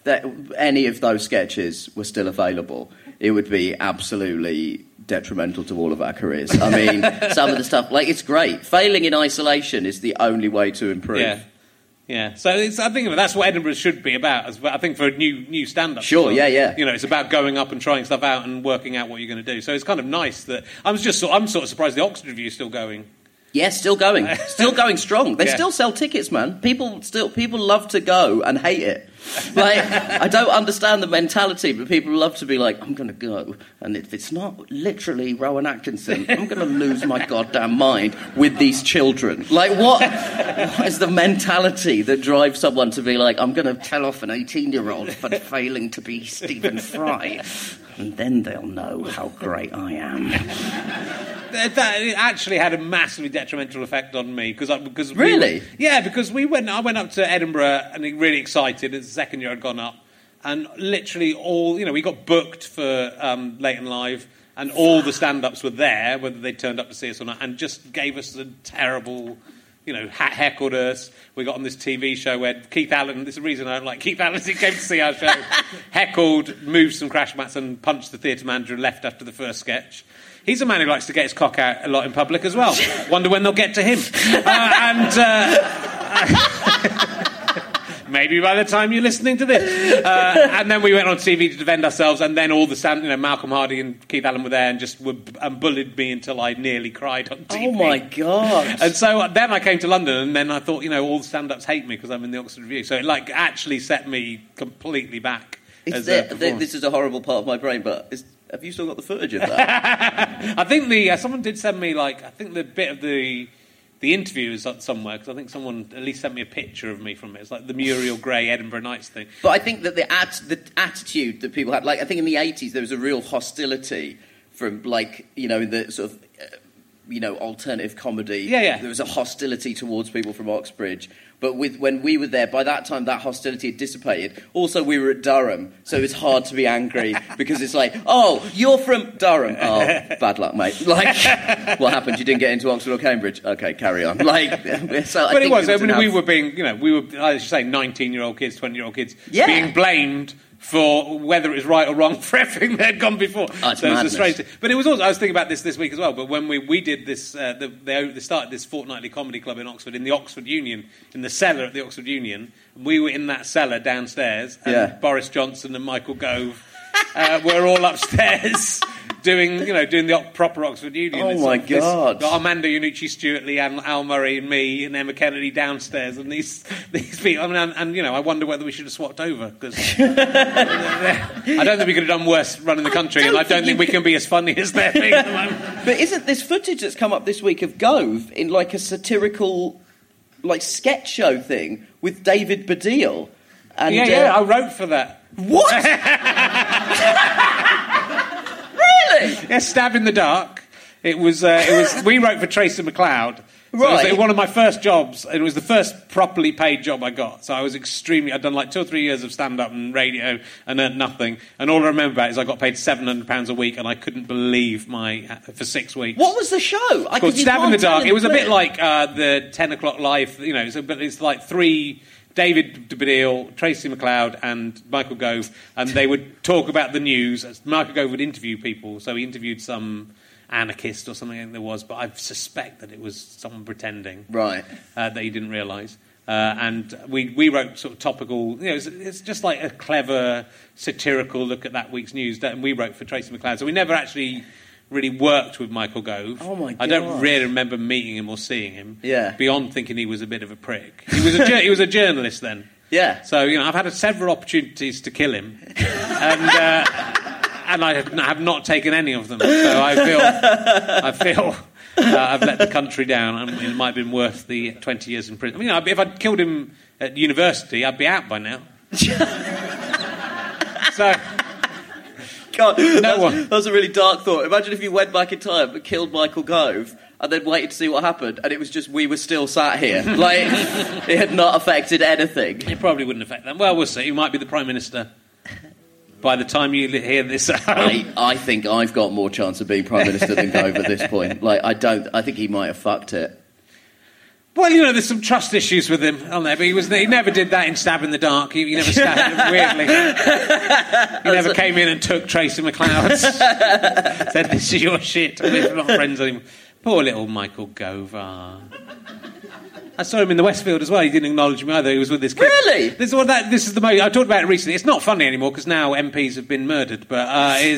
Speaker 7: that any of those sketches were still available, it would be absolutely detrimental to all of our careers. I mean, some of the stuff, like, it's great. Failing in isolation is the only way to improve.
Speaker 6: Yeah. So I think that's what Edinburgh should be about. I think for a new stand-up.
Speaker 7: Sure, yeah.
Speaker 6: You know, it's about going up and trying stuff out and working out what you're going to do. So it's kind of nice that I'm sort of surprised the Oxford Review is still going.
Speaker 7: Yeah, still going strong. They still sell tickets, man. People love to go and hate it. Like, I don't understand the mentality, but people love to be like, I'm going to go, and if it's not literally Rowan Atkinson, I'm going to lose my goddamn mind with these children. Like, what is the mentality that drives someone to be like, I'm going to tell off an 18-year-old for failing to be Stephen Fry, and then they'll know how great I am.
Speaker 6: That it actually had a massively detrimental effect on me because
Speaker 7: really,
Speaker 6: because I went up to Edinburgh and really excited. It's the second year I'd gone up, and literally we got booked for Late and Live, and all the stand-ups were there, whether they turned up to see us or not, and just gave us a terrible, heckled us. We got on this TV show where Keith Allen, this is the reason I don't like Keith Allen, he came to see our show, heckled, moved some crash mats and punched the theatre manager and left after the first sketch. He's a man who likes to get his cock out a lot in public as well. Wonder when they'll get to him. Maybe by the time you're listening to this. And then we went on TV to defend ourselves, and then all the Malcolm Hardy and Keith Allen were there and just bullied me until I nearly cried on TV.
Speaker 7: Oh, my God.
Speaker 6: And so then I came to London, and then I thought, all the stand-ups hate me because I'm in the Oxford Review. So it, actually set me completely back.
Speaker 7: This is a horrible part of my brain, but... Have you still got the footage of that?
Speaker 6: I think someone did send me, I think the bit of the interview is somewhere, because I think someone at least sent me a picture of me from it. It's like the Muriel Gray Edinburgh Nights thing.
Speaker 7: But I think that the attitude that people had, I think in the 80s there was a real hostility from, the sort of... alternative comedy.
Speaker 6: Yeah.
Speaker 7: There was a hostility towards people from Oxbridge. But when we were there, by that time, that hostility had dissipated. Also, we were at Durham, so it's hard to be angry because it's like, oh, you're from Durham. Oh, bad luck, mate. What happened? You didn't get into Oxford or Cambridge? Okay, carry on. But
Speaker 6: it was. We were being, I should say, 19-year-old kids, 20-year-old kids, being blamed for whether it was right or wrong for everything that had gone before.
Speaker 7: Oh, it's madness.
Speaker 6: But it was also, I was thinking about this week as well, but when we did this, they started this fortnightly comedy club in Oxford, in the Oxford Union, in the cellar at the Oxford Union. We were in that cellar downstairs, and Boris Johnson and Michael Gove were all upstairs doing the proper Oxford Union.
Speaker 7: Oh, my God.
Speaker 6: Got Armando Iannucci, Stuart Lee, and Al Murray and me and Emma Kennedy downstairs, and these people. I wonder whether we should have swapped over, because I don't think we could have done worse running the country, and I don't think we can be as funny as they're being at the moment.
Speaker 7: But isn't this footage that's come up this week of Gove in a satirical sketch show thing with David Baddiel? And,
Speaker 6: I wrote for that.
Speaker 7: What?
Speaker 6: Yeah, Stab in the Dark. It was. We wrote for Tracy McLeod. So
Speaker 7: right.
Speaker 6: It was one of my first jobs. It was the first properly paid job I got. So I was I'd done 2 or 3 years of stand-up and radio and earned nothing. And all I remember about it is I got paid £700 a week, and I couldn't believe for 6 weeks.
Speaker 7: What was the show?
Speaker 6: It's called Stab in the Dark. It was a bit like the 10 o'clock live. It's like 3. David Baddiel, Tracy McLeod, and Michael Gove, and they would talk about the news. Michael Gove would interview people, so he interviewed some anarchist or something, I think there was, but I suspect that it was someone pretending.
Speaker 7: Right.
Speaker 6: That he didn't realise. And we wrote sort of topical, it's just like a clever, satirical look at that week's news, and we wrote for Tracy McLeod. So we never actually really worked with Michael Gove.
Speaker 7: Oh, my God.
Speaker 6: I don't really remember meeting him or seeing him.
Speaker 7: Yeah.
Speaker 6: Beyond thinking he was a bit of a prick. He was a journalist then.
Speaker 7: Yeah.
Speaker 6: So, I've had several opportunities to kill him. And I have not taken any of them. So I feel I've let the country down, and it might have been worth the 20 years in prison. If I'd killed him at university, I'd be out by now. So...
Speaker 7: God, that's a really dark thought. Imagine if you went back in time and killed Michael Gove and then waited to see what happened, and it was just we were still sat here. It had not affected anything.
Speaker 6: It probably wouldn't affect them. Well, we'll see. You might be the Prime Minister by the time you hear this.
Speaker 7: I think I've got more chance of being Prime Minister than Gove at this point. I think he might have fucked it.
Speaker 6: Well, there's some trust issues with him on there, but he never did that in Stab in the Dark. He never stabbed him weirdly. He never came in and took Tracy McCloud. Said, "This is your shit. We're not friends anymore." Poor little Michael Gove. I saw him in the Westfield as well. He didn't acknowledge me either. He was with his kid.
Speaker 7: Really?
Speaker 6: This is the most. I talked about it recently. It's not funny anymore because now MPs have been murdered. But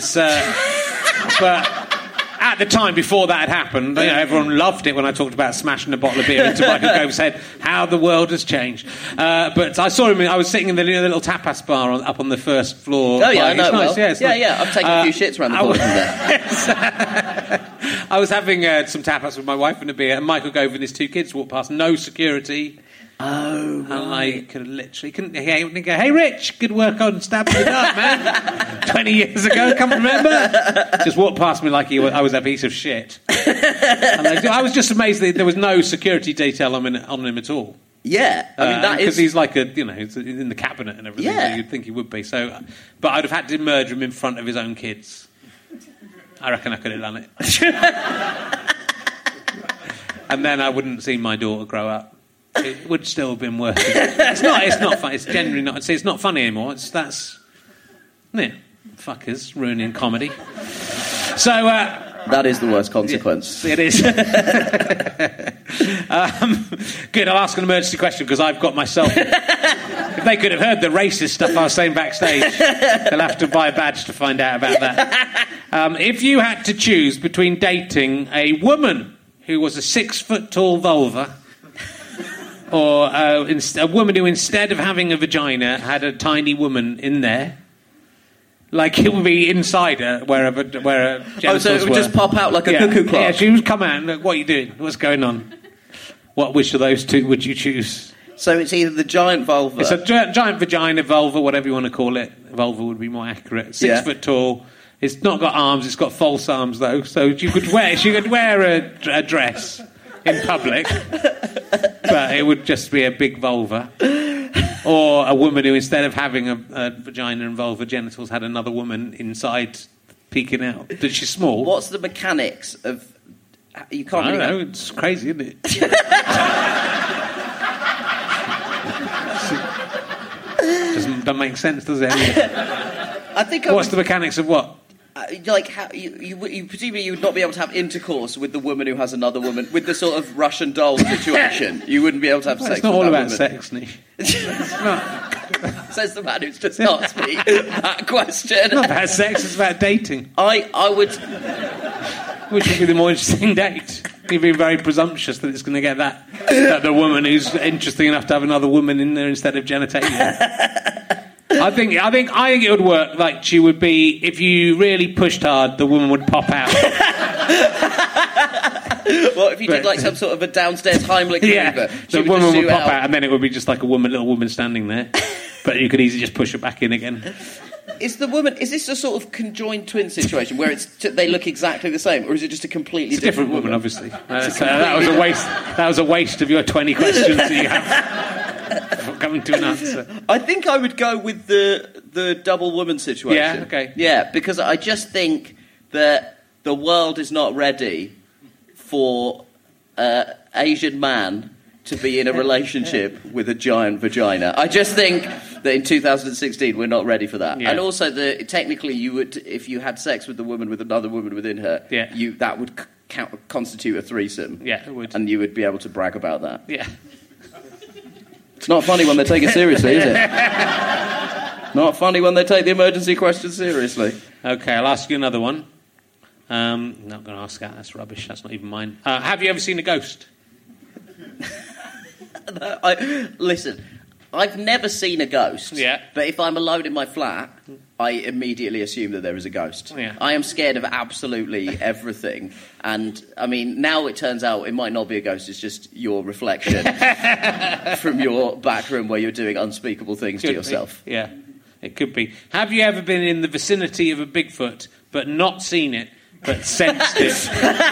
Speaker 6: but at the time before that had happened, everyone loved it when I talked about smashing a bottle of beer into Michael Gove's head. How the world has changed. But I saw him. I was sitting in the little tapas bar up on the first floor.
Speaker 7: Oh yeah, I know.
Speaker 6: Nice.
Speaker 7: Well. Yeah. I've taken a few shits around the corner from there.
Speaker 6: I was having some tapas with my wife and a beer, and Michael Gove and his two kids walked past. No security.
Speaker 7: Oh, right.
Speaker 6: And I couldn't go, "Hey, Rich, good work on Stab in the Dark, man. 20 years ago, can't remember." Just walked past me like I was a piece of shit. And I was just amazed that there was no security detail on him at all.
Speaker 7: Yeah, I mean that is
Speaker 6: because he's like he's in the cabinet and everything.
Speaker 7: Yeah.
Speaker 6: So you'd think he would be. So, but I'd have had to murder him in front of his own kids. I reckon I could have done it. And then I wouldn't see my daughter grow up. It would still have been worth it. It's not funny. It's generally not. See, it's not funny anymore. Isn't it? Fuckers ruining comedy. So
Speaker 7: that is the worst consequence.
Speaker 6: It is. Good. I'll ask an emergency question because I've got myself. If they could have heard the racist stuff I was saying backstage, they'll have to buy a badge to find out about that. If you had to choose between dating a woman who was a 6-foot-tall vulva, or a woman who, instead of having a vagina, had a tiny woman in there, like it would be inside her, where genitals
Speaker 7: so it would
Speaker 6: were.
Speaker 7: Just pop out like a cuckoo clock.
Speaker 6: Yeah, she would come out and look, "What are you doing? What's going on? Which of those two would you choose?"
Speaker 7: So it's either the giant vulva.
Speaker 6: It's a giant vagina, vulva, whatever you want to call it. Vulva would be more accurate. 6 foot tall. It's not got arms. It's got false arms though. So she could wear a dress in public, but it would just be a big vulva. Or a woman who, instead of having a vagina and vulva genitals, had another woman inside peeking out. But she's small.
Speaker 7: What's the mechanics of... You can't
Speaker 6: I
Speaker 7: really...
Speaker 6: don't know. It's crazy, isn't it? Doesn't make sense, does it?
Speaker 7: I think...
Speaker 6: What's the mechanics of what?
Speaker 7: Like, how you presumably you would not be able to have intercourse with the woman who has another woman, with the sort of Russian doll situation. You wouldn't be able to have sex with that woman.
Speaker 6: It's not all about sex, Nish. It's not.
Speaker 7: Says the man who's just asked me that question.
Speaker 6: It's not about sex, it's about dating.
Speaker 7: I would...
Speaker 6: Which would be the more interesting date? You'd be very presumptuous that it's going to get that the woman who's interesting enough to have another woman in there instead of genitalia. I think it would work. Like, she would be, if you really pushed hard, the woman would pop out.
Speaker 7: Well, if you did like some sort of a downstairs Heimlich maneuver,
Speaker 6: the woman would pop out, and then it would be just like a little woman standing there. But you could easily just push her back in again.
Speaker 7: Is this a sort of conjoined twin situation where they look exactly the same, or is it just a completely
Speaker 6: different woman? Obviously, that was a waste. That was a waste of your 20 questions that you have. Coming to an answer.
Speaker 7: I think I would go with the double woman situation.
Speaker 6: Yeah, okay.
Speaker 7: Yeah, because I just think that the world is not ready for Asian man to be in a relationship with a giant vagina. I just think that in 2016 we're not ready for that. Yeah. And also, technically, you would, if you had sex with the woman with another woman within her, that would constitute a threesome.
Speaker 6: Yeah, it would.
Speaker 7: And you would be able to brag about that.
Speaker 6: Yeah.
Speaker 7: It's not funny when they take it seriously, is it? Not funny when they take the emergency question seriously.
Speaker 6: Okay, I'll ask you another one. Not going to ask that. That's rubbish. That's not even mine. Have you ever seen a ghost?
Speaker 7: Listen, I've never seen a ghost.
Speaker 6: Yeah.
Speaker 7: But if I'm alone in my flat, I immediately assume that there is a ghost.
Speaker 6: Yeah.
Speaker 7: I am scared of absolutely everything. And, I mean, now it turns out it might not be a ghost, it's just your reflection from your back room where you're doing unspeakable things to yourself.
Speaker 6: Yeah, it could be. Have you ever been in the vicinity of a Bigfoot but not seen it, but sensed it?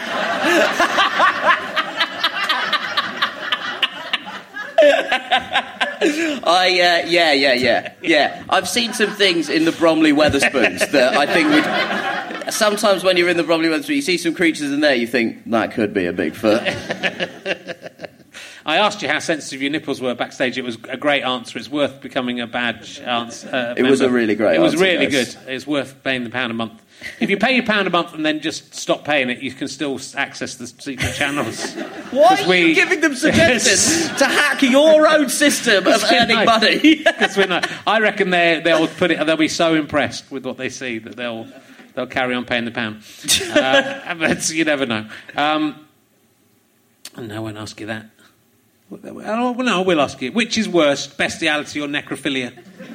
Speaker 7: Yeah. I've seen some things in the Bromley Wetherspoons that I think would... Sometimes when you're in the Bromley Wetherspoons, you see some creatures in there, you think, that could be a Bigfoot.
Speaker 6: I asked you how sensitive your nipples were backstage. It was a great answer. It's worth becoming a badge answer.
Speaker 7: It was a really great answer.
Speaker 6: It was really
Speaker 7: guys.
Speaker 6: good. It's worth paying the £1 a month. If you pay your £1 a month and then just stop paying it, you can still access the secret channels.
Speaker 7: Why are you giving them suggestions to hack your own system of earning money?
Speaker 6: I reckon they'll put it. They'll be so impressed with what they see that they'll carry on paying the £1. But you never know. No, I won't ask you that. No, we'll ask you. Which is worse, bestiality or necrophilia?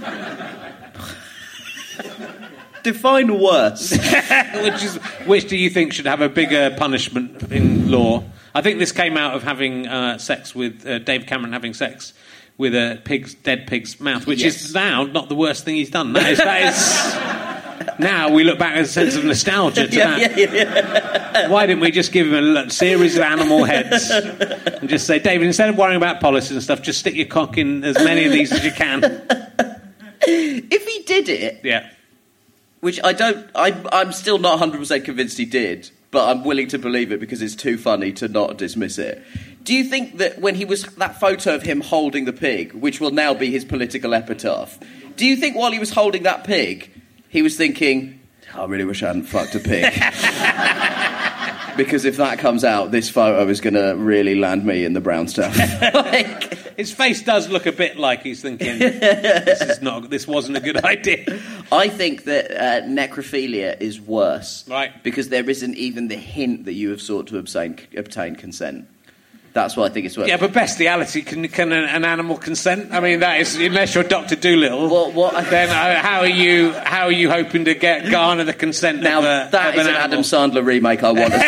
Speaker 7: Define worse.
Speaker 6: Which do you think should have a bigger punishment in law? I think this came out of having sex with Dave Cameron having sex with a dead pig's mouth, which is now not the worst thing he's done. That is now we look back with a sense of nostalgia to that. Yeah. Why didn't we just give him a series of animal heads and just say, David, instead of worrying about policies and stuff, just stick your cock in as many of these as you can.
Speaker 7: If he did it...
Speaker 6: Yeah.
Speaker 7: Which I'm still not 100% convinced he did, but I'm willing to believe it because it's too funny to not dismiss it. Do you think that when he was... that photo of him holding the pig, which will now be his political epitaph, do you think while he was holding that pig, he was thinking, I really wish I hadn't fucked a pig? Because if that comes out, this photo is going to really land me in the brown stuff.
Speaker 6: His face does look a bit like he's thinking, this wasn't a good idea.
Speaker 7: I think that necrophilia is worse.
Speaker 6: Right.
Speaker 7: Because there isn't even the hint that you have sought to obtain consent. That's what I think it's worth.
Speaker 6: Yeah, but bestiality, can an animal consent? I mean, that is, unless you're Dr. Dolittle, then how are you hoping to garner the consent
Speaker 7: now,
Speaker 6: of
Speaker 7: that is an
Speaker 6: animal?
Speaker 7: Adam Sandler remake I want to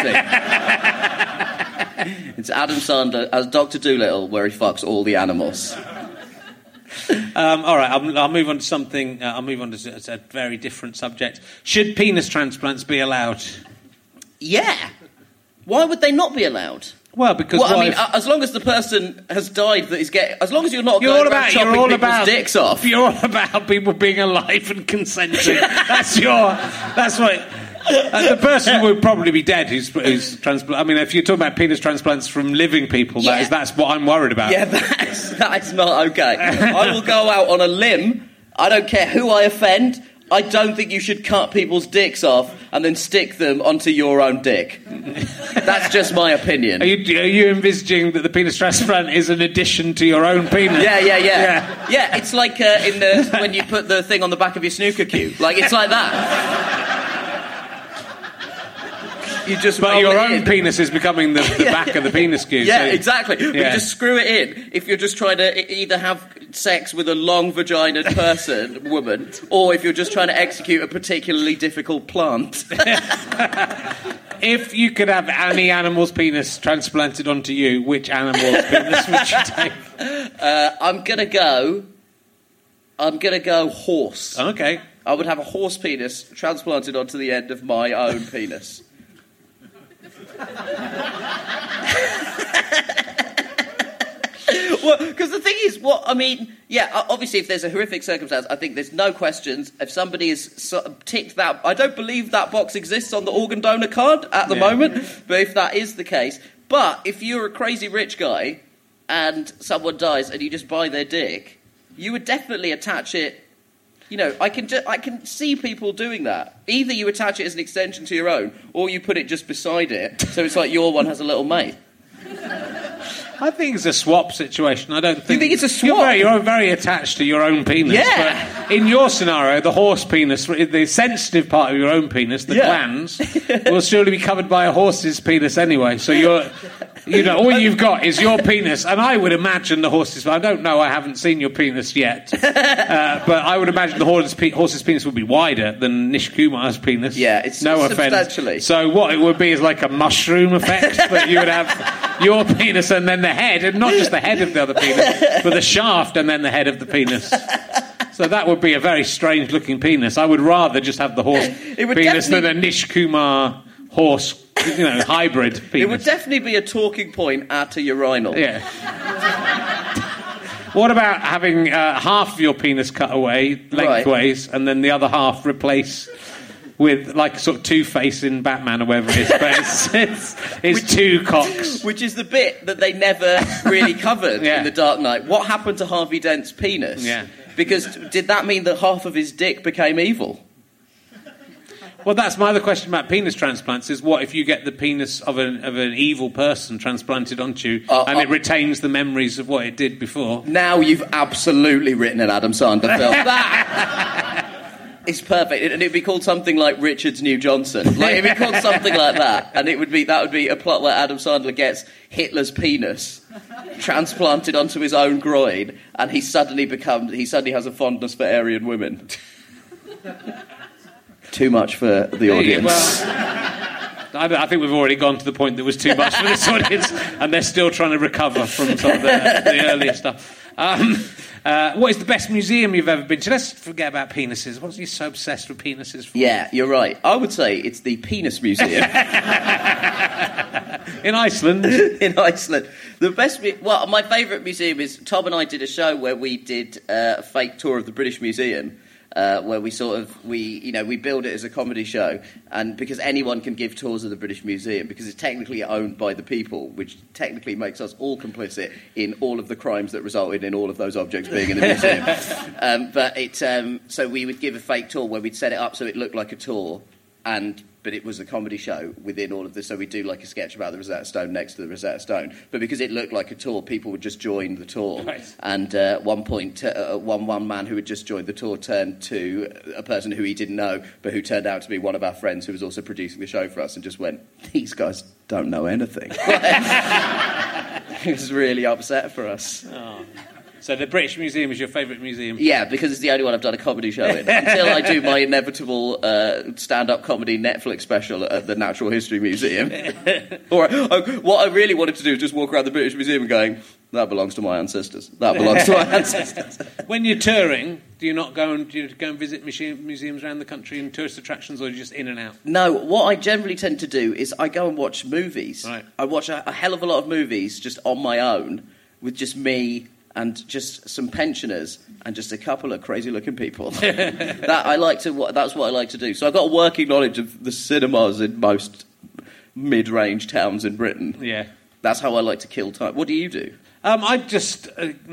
Speaker 7: see. It's Adam Sandler as Dr. Dolittle, where he fucks all the animals.
Speaker 6: All right, I'll move on to something. I'll move on to a very different subject. Should penis transplants be allowed?
Speaker 7: Yeah. Why would they not be allowed?
Speaker 6: Well, because
Speaker 7: as long as the person has died that is getting... As long as you're not going around chopping people's dicks off.
Speaker 6: You're all about people being alive and consenting. That's what... the person would probably be dead who's transplant. I mean, if you're talking about penis transplants from living people, that's what I'm worried about.
Speaker 7: Yeah, that's not okay. I will go out on a limb. I don't care who I offend. I don't think you should cut people's dicks off and then stick them onto your own dick. That's just my opinion.
Speaker 6: Are you envisaging that the penis transplant is an addition to your own penis?
Speaker 7: Yeah. Yeah, it's like when you put the thing on the back of your snooker cue. Like, it's like that.
Speaker 6: But your own penis is becoming the back of the penis cue.
Speaker 7: Yeah, exactly. Yeah. You just screw it in if you're just trying to either have sex with a long vaginaed woman, or if you're just trying to execute a particularly difficult plant.
Speaker 6: If you could have any animal's penis transplanted onto you, which animal's penis would you take?
Speaker 7: I'm gonna go horse.
Speaker 6: Okay.
Speaker 7: I would have a horse penis transplanted onto the end of my own penis. Well, because the thing is, obviously if there's a horrific circumstance, I think there's no questions. If somebody has ticked that, I don't believe that box exists on the organ donor card at the moment, but if that is the case, but if you're a crazy rich guy and someone dies and you just buy their dick, you would definitely attach it. You know, I can see people doing that. Either you attach it as an extension to your own, or you put it just beside it, so it's like your one has a little mate.
Speaker 6: I think it's a swap situation. I don't think...
Speaker 7: You think it's a swap?
Speaker 6: You're very attached to your own penis.
Speaker 7: Yeah.
Speaker 6: But in your scenario, the horse penis, the sensitive part of your own penis, the glands, will surely be covered by a horse's penis anyway. So all you've got is your penis. And I would imagine the horse's... I don't know, I haven't seen your penis yet. But I would imagine the horse's penis would be wider than Nish Kumar's penis.
Speaker 7: Yeah, it's substantially.
Speaker 6: So what it would be is like a mushroom effect, that you would have your penis and then the head, and not just the head of the other penis, but the shaft and then the head of the penis. So that would be a very strange-looking penis. I would rather just have the horse penis than a Nish Kumar horse, hybrid penis.
Speaker 7: It would definitely be a talking point at a urinal.
Speaker 6: Yeah. What about having half of your penis cut away lengthways and then the other half replace with like sort of Two-Face in Batman or whatever it is, but it's two cocks.
Speaker 7: Which is the bit that they never really covered in The Dark Knight. What happened to Harvey Dent's penis?
Speaker 6: Yeah.
Speaker 7: Because did that mean that half of his dick became evil?
Speaker 6: Well, that's my other question about penis transplants, is what if you get the penis of an evil person transplanted onto you and it retains the memories of what it did before?
Speaker 7: Now you've absolutely written an Adam Sandler film. That is perfect. And it'd be called something like Richard's New Johnson. Like, it'd be called something like that. And that would be a plot where Adam Sandler gets Hitler's penis transplanted onto his own groin, and he suddenly has a fondness for Aryan women. Too much for the audience.
Speaker 6: I think we've already gone to the point that was too much for this audience, and they're still trying to recover from some of the earlier stuff. What is the best museum you've ever been to? Let's forget about penises. Why are you so obsessed with penises for?
Speaker 7: Yeah, you're right. I would say it's the Penis Museum.
Speaker 6: In Iceland?
Speaker 7: In Iceland. My favourite museum is... Tom and I did a show where we did a fake tour of the British Museum, where we build it as a comedy show, and because anyone can give tours of the British Museum, because it's technically owned by the people, which technically makes us all complicit in all of the crimes that resulted in all of those objects being in the museum. So we would give a fake tour where we'd set it up so it looked like a tour, but it was a comedy show within all of this. So we'd do like a sketch about the Rosetta Stone next to the Rosetta Stone. But because it looked like a tour, people would just join the tour. Nice. And at one point, one man who had just joined the tour turned to a person who he didn't know, but who turned out to be one of our friends who was also producing the show for us, and just went, "These guys don't know anything." He was really upset for us.
Speaker 6: Oh. So the British Museum is your favourite museum?
Speaker 7: Yeah, because it's the only one I've done a comedy show in. Until I do my inevitable stand-up comedy Netflix special at the Natural History Museum. What I really wanted to do is just walk around the British Museum and going, that belongs to my ancestors. That belongs to my ancestors.
Speaker 6: When you're touring, do you go and visit museums around the country and tourist attractions, or are you just in and out?
Speaker 7: No, what I generally tend to do is I go and watch movies. Right. I watch a hell of a lot of movies just on my own, with just me and just some pensioners and just a couple of crazy-looking people. That's what I like to do. So I've got a working knowledge of the cinemas in most mid-range towns in Britain.
Speaker 6: Yeah,
Speaker 7: that's how I like to kill time. What do you do?
Speaker 6: I just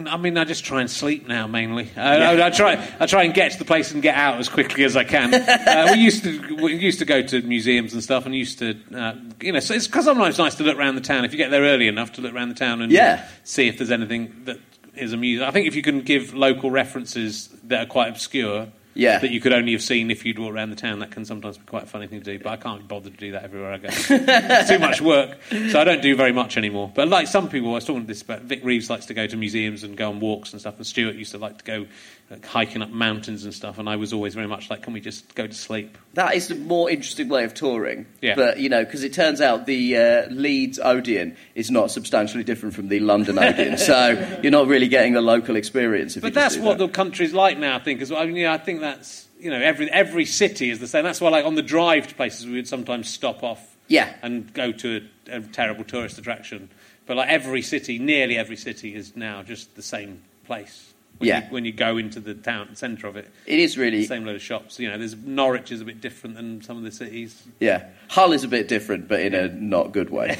Speaker 6: try and sleep now mainly. I try and get to the place and get out as quickly as I can. We used to go to museums and stuff, and used to, So it's because sometimes it's nice to look around the town if you get there early enough to look around the town and see if there's anything that is amusing. I think if you can give local references that are quite obscure, that you could only have seen if you'd walk around the town, that can sometimes be quite a funny thing to do, but I can't bother to do that everywhere I go. It's too much work, so I don't do very much anymore. But like some people, I was talking this about, Vic Reeves likes to go to museums and go on walks and stuff, and Stuart used to like to go hiking up mountains and stuff, and I was always very much like, can we just go to sleep?
Speaker 7: That is the more interesting way of touring.
Speaker 6: Yeah.
Speaker 7: But, because it turns out the Leeds Odeon is not substantially different from the London Odeon, so you're not really getting the local experience.
Speaker 6: But that's what the country's like now, I think, as well. I mean, I think that's, every city is the same. That's why, like, on the drive to places, we would sometimes stop off and go to a terrible tourist attraction. But, like, nearly every city is now just the same place. When you go into the town centre of it.
Speaker 7: It is really...
Speaker 6: the same load of shops. There's Norwich is a bit different than some of the cities.
Speaker 7: Yeah. Hull is a bit different, but in a not good way.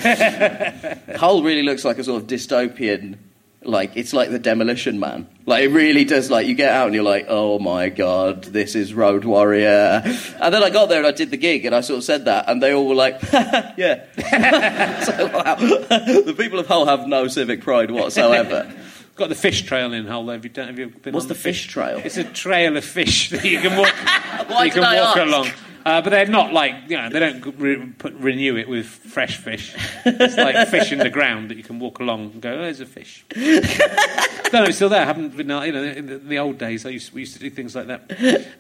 Speaker 7: Hull really looks like a sort of dystopian... it's like the Demolition Man. It really does, you get out and you're like, oh my God, this is Road Warrior. And then I got there and I did the gig and I sort of said that, and they all were like, yeah. So, wow. The people of Hull have no civic pride whatsoever.
Speaker 6: Got the fish trail in Hull. Have you been?
Speaker 7: What's the fish trail?
Speaker 6: It's a trail of fish that you can walk. Walk along. But they're not they don't renew it with fresh fish. It's like fish in the ground that you can walk along and go, oh, there's a fish. No, it's still there. I haven't been, in the old days, we used to do things like that.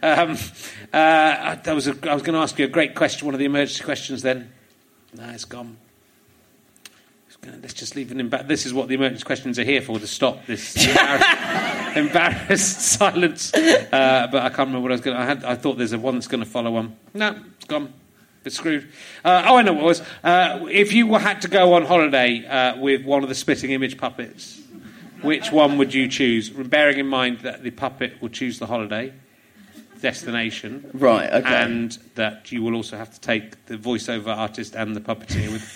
Speaker 6: I was going to ask you a great question, one of the emergency questions then. No, it's gone. Let's just leave it in back. This is what the emergency questions are here for, to stop this embarrassed silence. But I can't remember what I was going to... I thought there's one that's going to follow on. No, it's gone. It's screwed. I know what it was. If you had to go on holiday with one of the Spitting Image puppets, which one would you choose? Bearing in mind that the puppet will choose the holiday. destination.
Speaker 7: Right, okay.
Speaker 6: And that you will also have to take the voiceover artist and the puppeteer with...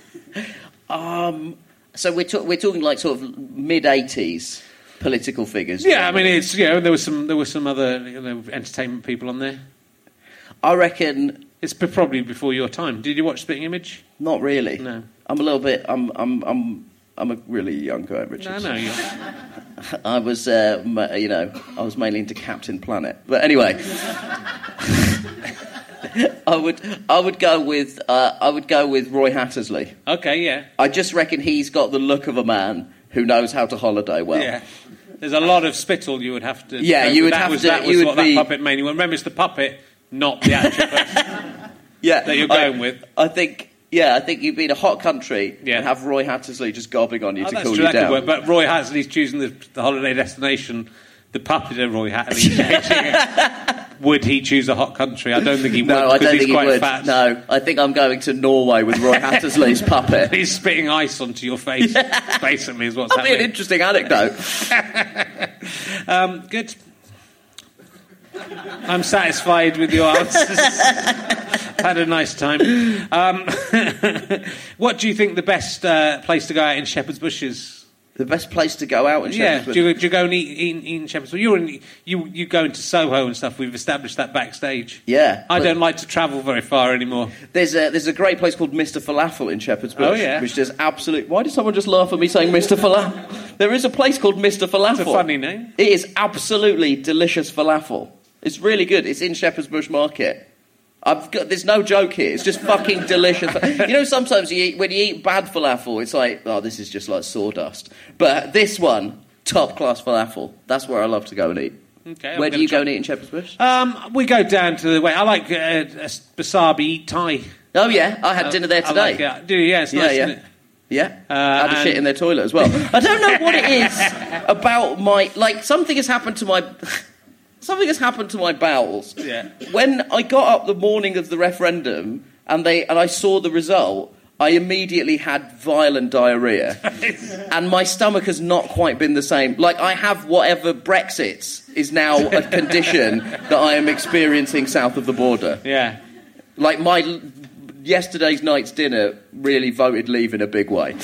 Speaker 7: So we're talking like sort of mid-80s political figures.
Speaker 6: Yeah, I mean, it's, you know, there was some other, you know, entertainment people on there.
Speaker 7: I reckon
Speaker 6: it's probably before your time. Did you watch Spitting Image?
Speaker 7: Not really.
Speaker 6: No.
Speaker 7: I'm a little bit. I'm a really young Graham Richards.
Speaker 6: No, you're...
Speaker 7: I was, you know, I was mainly into Captain Planet. But anyway, I would go with Roy Hattersley.
Speaker 6: Okay, yeah.
Speaker 7: I just reckon he's got the look of a man who knows how to holiday well.
Speaker 6: Yeah. There's a lot of spittle you would have to...
Speaker 7: Yeah, you would have to...
Speaker 6: That was what that puppet mainly... Remember, it's the puppet, not the actual person that you're going with.
Speaker 7: I think you'd be in a hot country and have Roy Hattersley just gobbling on you to cool you down.
Speaker 6: Work, but Roy Hattersley's choosing the holiday destination. The puppeteer Roy Hattersley. Would he choose a hot country? I don't think he would.
Speaker 7: No, I don't think
Speaker 6: he's quite
Speaker 7: he would.
Speaker 6: Fat.
Speaker 7: No, I think I'm going to Norway with Roy Hattersley's puppet.
Speaker 6: He's spitting ice onto your face, basically, is what's
Speaker 7: That'd
Speaker 6: happening.
Speaker 7: be an interesting anecdote.
Speaker 6: Good. I'm satisfied with your answers. Had a nice time. What do you think the best place to go out in Shepherd's Bush is?
Speaker 7: The best place to go out in Shepherd's Bush?
Speaker 6: Do you go and eat in Shepherd's Bush? You go into Soho and stuff. We've established that backstage.
Speaker 7: Yeah.
Speaker 6: I don't like to travel very far anymore.
Speaker 7: There's a great place called Mr. Falafel in Shepherd's Bush.
Speaker 6: Oh, yeah.
Speaker 7: Which does absolute... Why did someone just laugh at me saying Mr. Falafel? There is a place called Mr. Falafel.
Speaker 6: It's a funny name.
Speaker 7: It is absolutely delicious falafel. It's really good. It's in Shepherd's Bush Market. There's no joke here. It's just fucking delicious. You know, sometimes when you eat bad falafel, it's like, oh, this is just like sawdust. But this one, top-class falafel. That's where I love to go and eat.
Speaker 6: Okay,
Speaker 7: where do you go and eat in Shepherd's Bush?
Speaker 6: We go down to the way. I like Wasabi Thai.
Speaker 7: Oh, yeah. I had dinner there today.
Speaker 6: Do you? Yeah, it's nice, isn't it?
Speaker 7: Yeah, I had a shit in their toilet as well. I don't know what it is about my... Like, something has happened to my bowels.
Speaker 6: Yeah.
Speaker 7: When I got up the morning of the referendum and I saw the result, I immediately had violent diarrhea. And my stomach has not quite been the same. Like, I have whatever Brexit is now a condition that I am experiencing south of the border.
Speaker 6: Yeah.
Speaker 7: Like, my yesterday's night's dinner really voted Leave in a big way.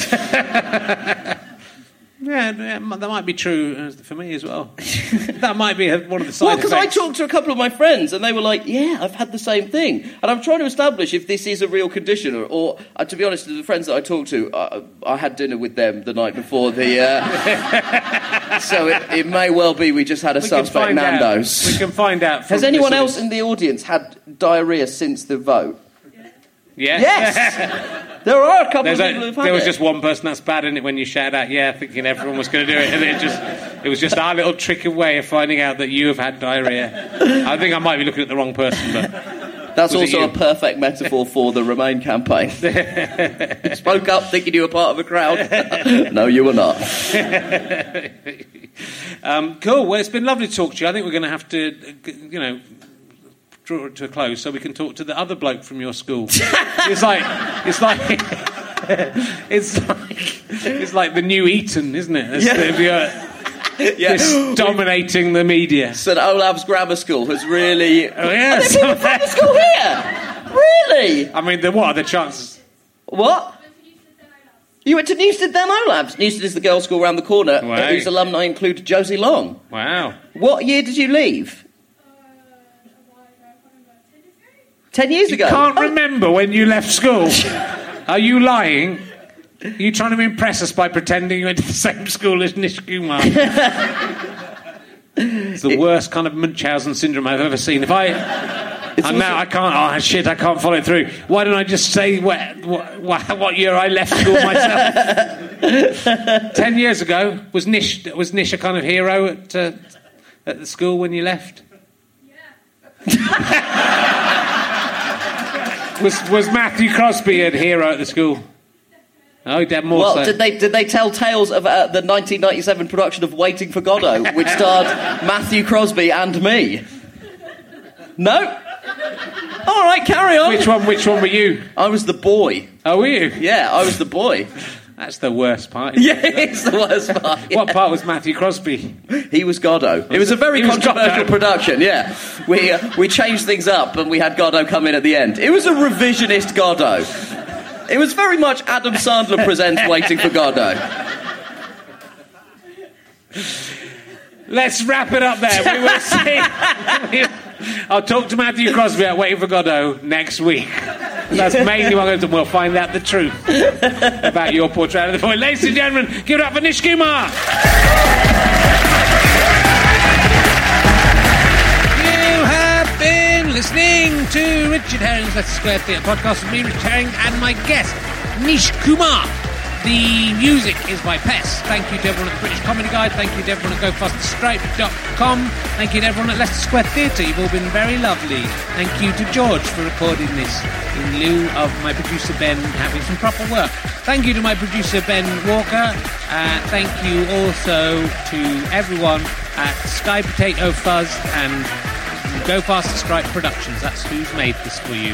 Speaker 6: Yeah, that might be true for me as well. That might be one of the side
Speaker 7: effects. Well, because I talked to a couple of my friends and they were like, yeah, I've had the same thing. And I'm trying to establish if this is a real condition or to be honest, the friends that I talked to, I had dinner with them the night before the... so it may well be we just had a suspect Nando's.
Speaker 6: We can find out.
Speaker 7: Has anyone else in the audience had diarrhea since the vote?
Speaker 6: Yeah.
Speaker 7: Yes! There are a couple of people who've had
Speaker 6: There was just one person that's bad in it when you shout out, yeah, thinking everyone was going to do it, and it was just our little tricky way of finding out that you have had diarrhea. I think I might be looking at the wrong person, but...
Speaker 7: That's also a perfect metaphor for the Remain campaign. You spoke up thinking you were part of a crowd. No, you were not.
Speaker 6: Cool, well, it's been lovely to talk to you. I think we're going to have to, draw it to a close so we can talk to the other bloke from your school. It's like the new Eton, isn't it? It's dominating the media.
Speaker 7: St Olave's Grammar School has really...
Speaker 6: Oh, yes.
Speaker 7: Are there people from the school here? Really?
Speaker 6: I mean, what are the chances?
Speaker 7: What? You went to Newstead then Olave's? Newstead is the girls' school around the corner, whose alumni include Josie Long.
Speaker 6: Wow.
Speaker 7: What year did you leave? 10 years ago?
Speaker 6: You can't remember when you left school. Are you lying? Are you trying to impress us by pretending you went to the same school as Nish Kumar? It's the worst kind of Munchausen syndrome I've ever seen. I can't follow it through. Why don't I just say what year I left school myself? 10 years ago, was Nish a kind of hero at the school when you left? Yeah. Was Matthew Crosby a hero at the school? Oh, more
Speaker 7: well,
Speaker 6: so.
Speaker 7: Did they tell tales of the 1997 production of Waiting for Godot, which starred Matthew Crosby and me? No? All right, carry on.
Speaker 6: Which one were you?
Speaker 7: I was the boy.
Speaker 6: Oh, were you?
Speaker 7: Yeah, I was the boy.
Speaker 6: That's the worst part.
Speaker 7: Yeah, it's the worst part. Yeah.
Speaker 6: What part was Matthew Crosby?
Speaker 7: He was Godot. It was a very controversial production, yeah. We changed things up and we had Godot come in at the end. It was a revisionist Godot. It was very much Adam Sandler presents Waiting for Godot.
Speaker 6: Let's wrap it up there. We will see. I'll talk to Matthew Crosby at Waiting for Godot next week. That's mainly what I'm going to do. We'll find out the truth about your portrayal of the boy. Ladies and gentlemen, give it up for Nish Kumar. You have been listening to Richard Herring's Leicester Square Theatre podcast with me, Richard Herring, and my guest, Nish Kumar. The music is by Pest. Thank you to everyone at the British Comedy Guide. Thank you to everyone at GoFasterStripe.com. Thank you to everyone at Leicester Square Theatre. You've all been very lovely. Thank you to George for recording this in lieu of my producer Ben having some proper work. Thank you to my producer Ben Walker. Thank you also to everyone at Sky Potato Fuzz and Go Faster Stripe Productions. That's who's made this for you.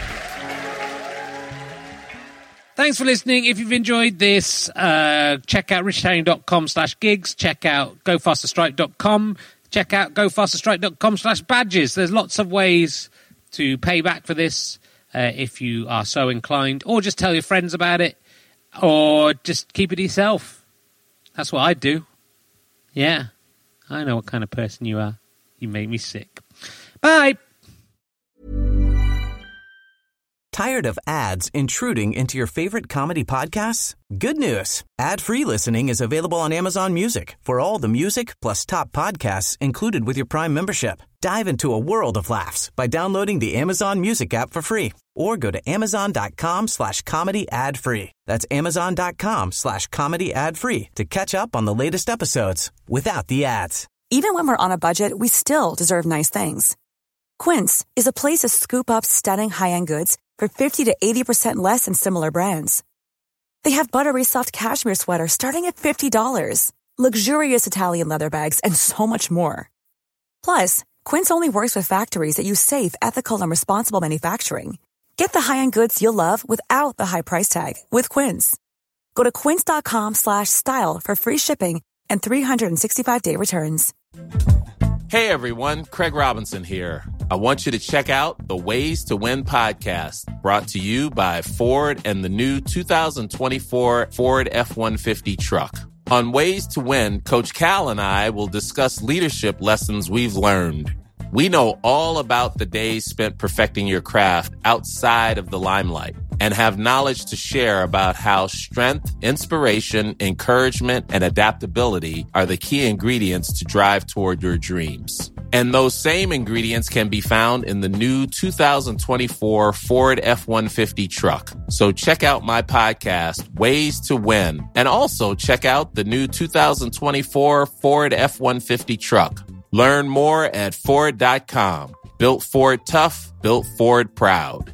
Speaker 6: Thanks for listening. If you've enjoyed this, check out richardherring.com/gigs. Check out gofasterstripe.com. Check out gofasterstripe.com/badges. There's lots of ways to pay back for this if you are so inclined. Or just tell your friends about it. Or just keep it yourself. That's what I'd do. Yeah. I know what kind of person you are. You make me sick. Bye.
Speaker 9: Tired of ads intruding into your favorite comedy podcasts? Good news. Ad-free listening is available on Amazon Music for all the music plus top podcasts included with your Prime membership. Dive into a world of laughs by downloading the Amazon Music app for free or go to amazon.com/comedy ad-free. That's amazon.com/comedy ad-free to catch up on the latest episodes without the ads.
Speaker 10: Even when we're on a budget, we still deserve nice things. Quince is a place to scoop up stunning high-end goods for 50 to 80% less than similar brands. They have buttery soft cashmere sweaters starting at $50, luxurious Italian leather bags, and so much more. Plus, Quince only works with factories that use safe, ethical, and responsible manufacturing. Get the high-end goods you'll love without the high price tag with Quince. Go to quince.com/style for free shipping and 365-day returns.
Speaker 11: Hey everyone, Craig Robinson here. I want you to check out the Ways to Win podcast, brought to you by Ford and the new 2024 Ford F-150 truck. On Ways to Win, Coach Cal and I will discuss leadership lessons we've learned. We know all about the days spent perfecting your craft outside of the limelight and have knowledge to share about how strength, inspiration, encouragement, and adaptability are the key ingredients to drive toward your dreams. And those same ingredients can be found in the new 2024 Ford F-150 truck. So check out my podcast, Ways to Win, and also check out the new 2024 Ford F-150 truck. Learn more at Ford.com. Built Ford tough, built Ford proud.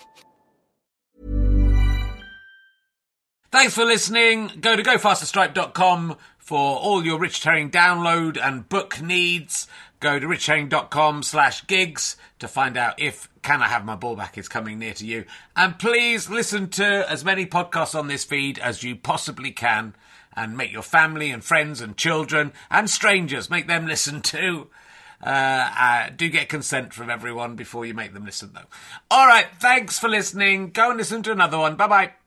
Speaker 1: Thanks for listening. Go to gofasterstripe.com for all your Richard Herring download and book needs. Go to richardherring.com/gigs to find out if Can I Have My Ball Back is coming near to you. And please listen to as many podcasts on this feed as you possibly can. And make your family and friends and children and strangers, make them listen too. Do get consent from everyone before you make them listen, though. All right, thanks for listening. Go and listen to another one. Bye-bye.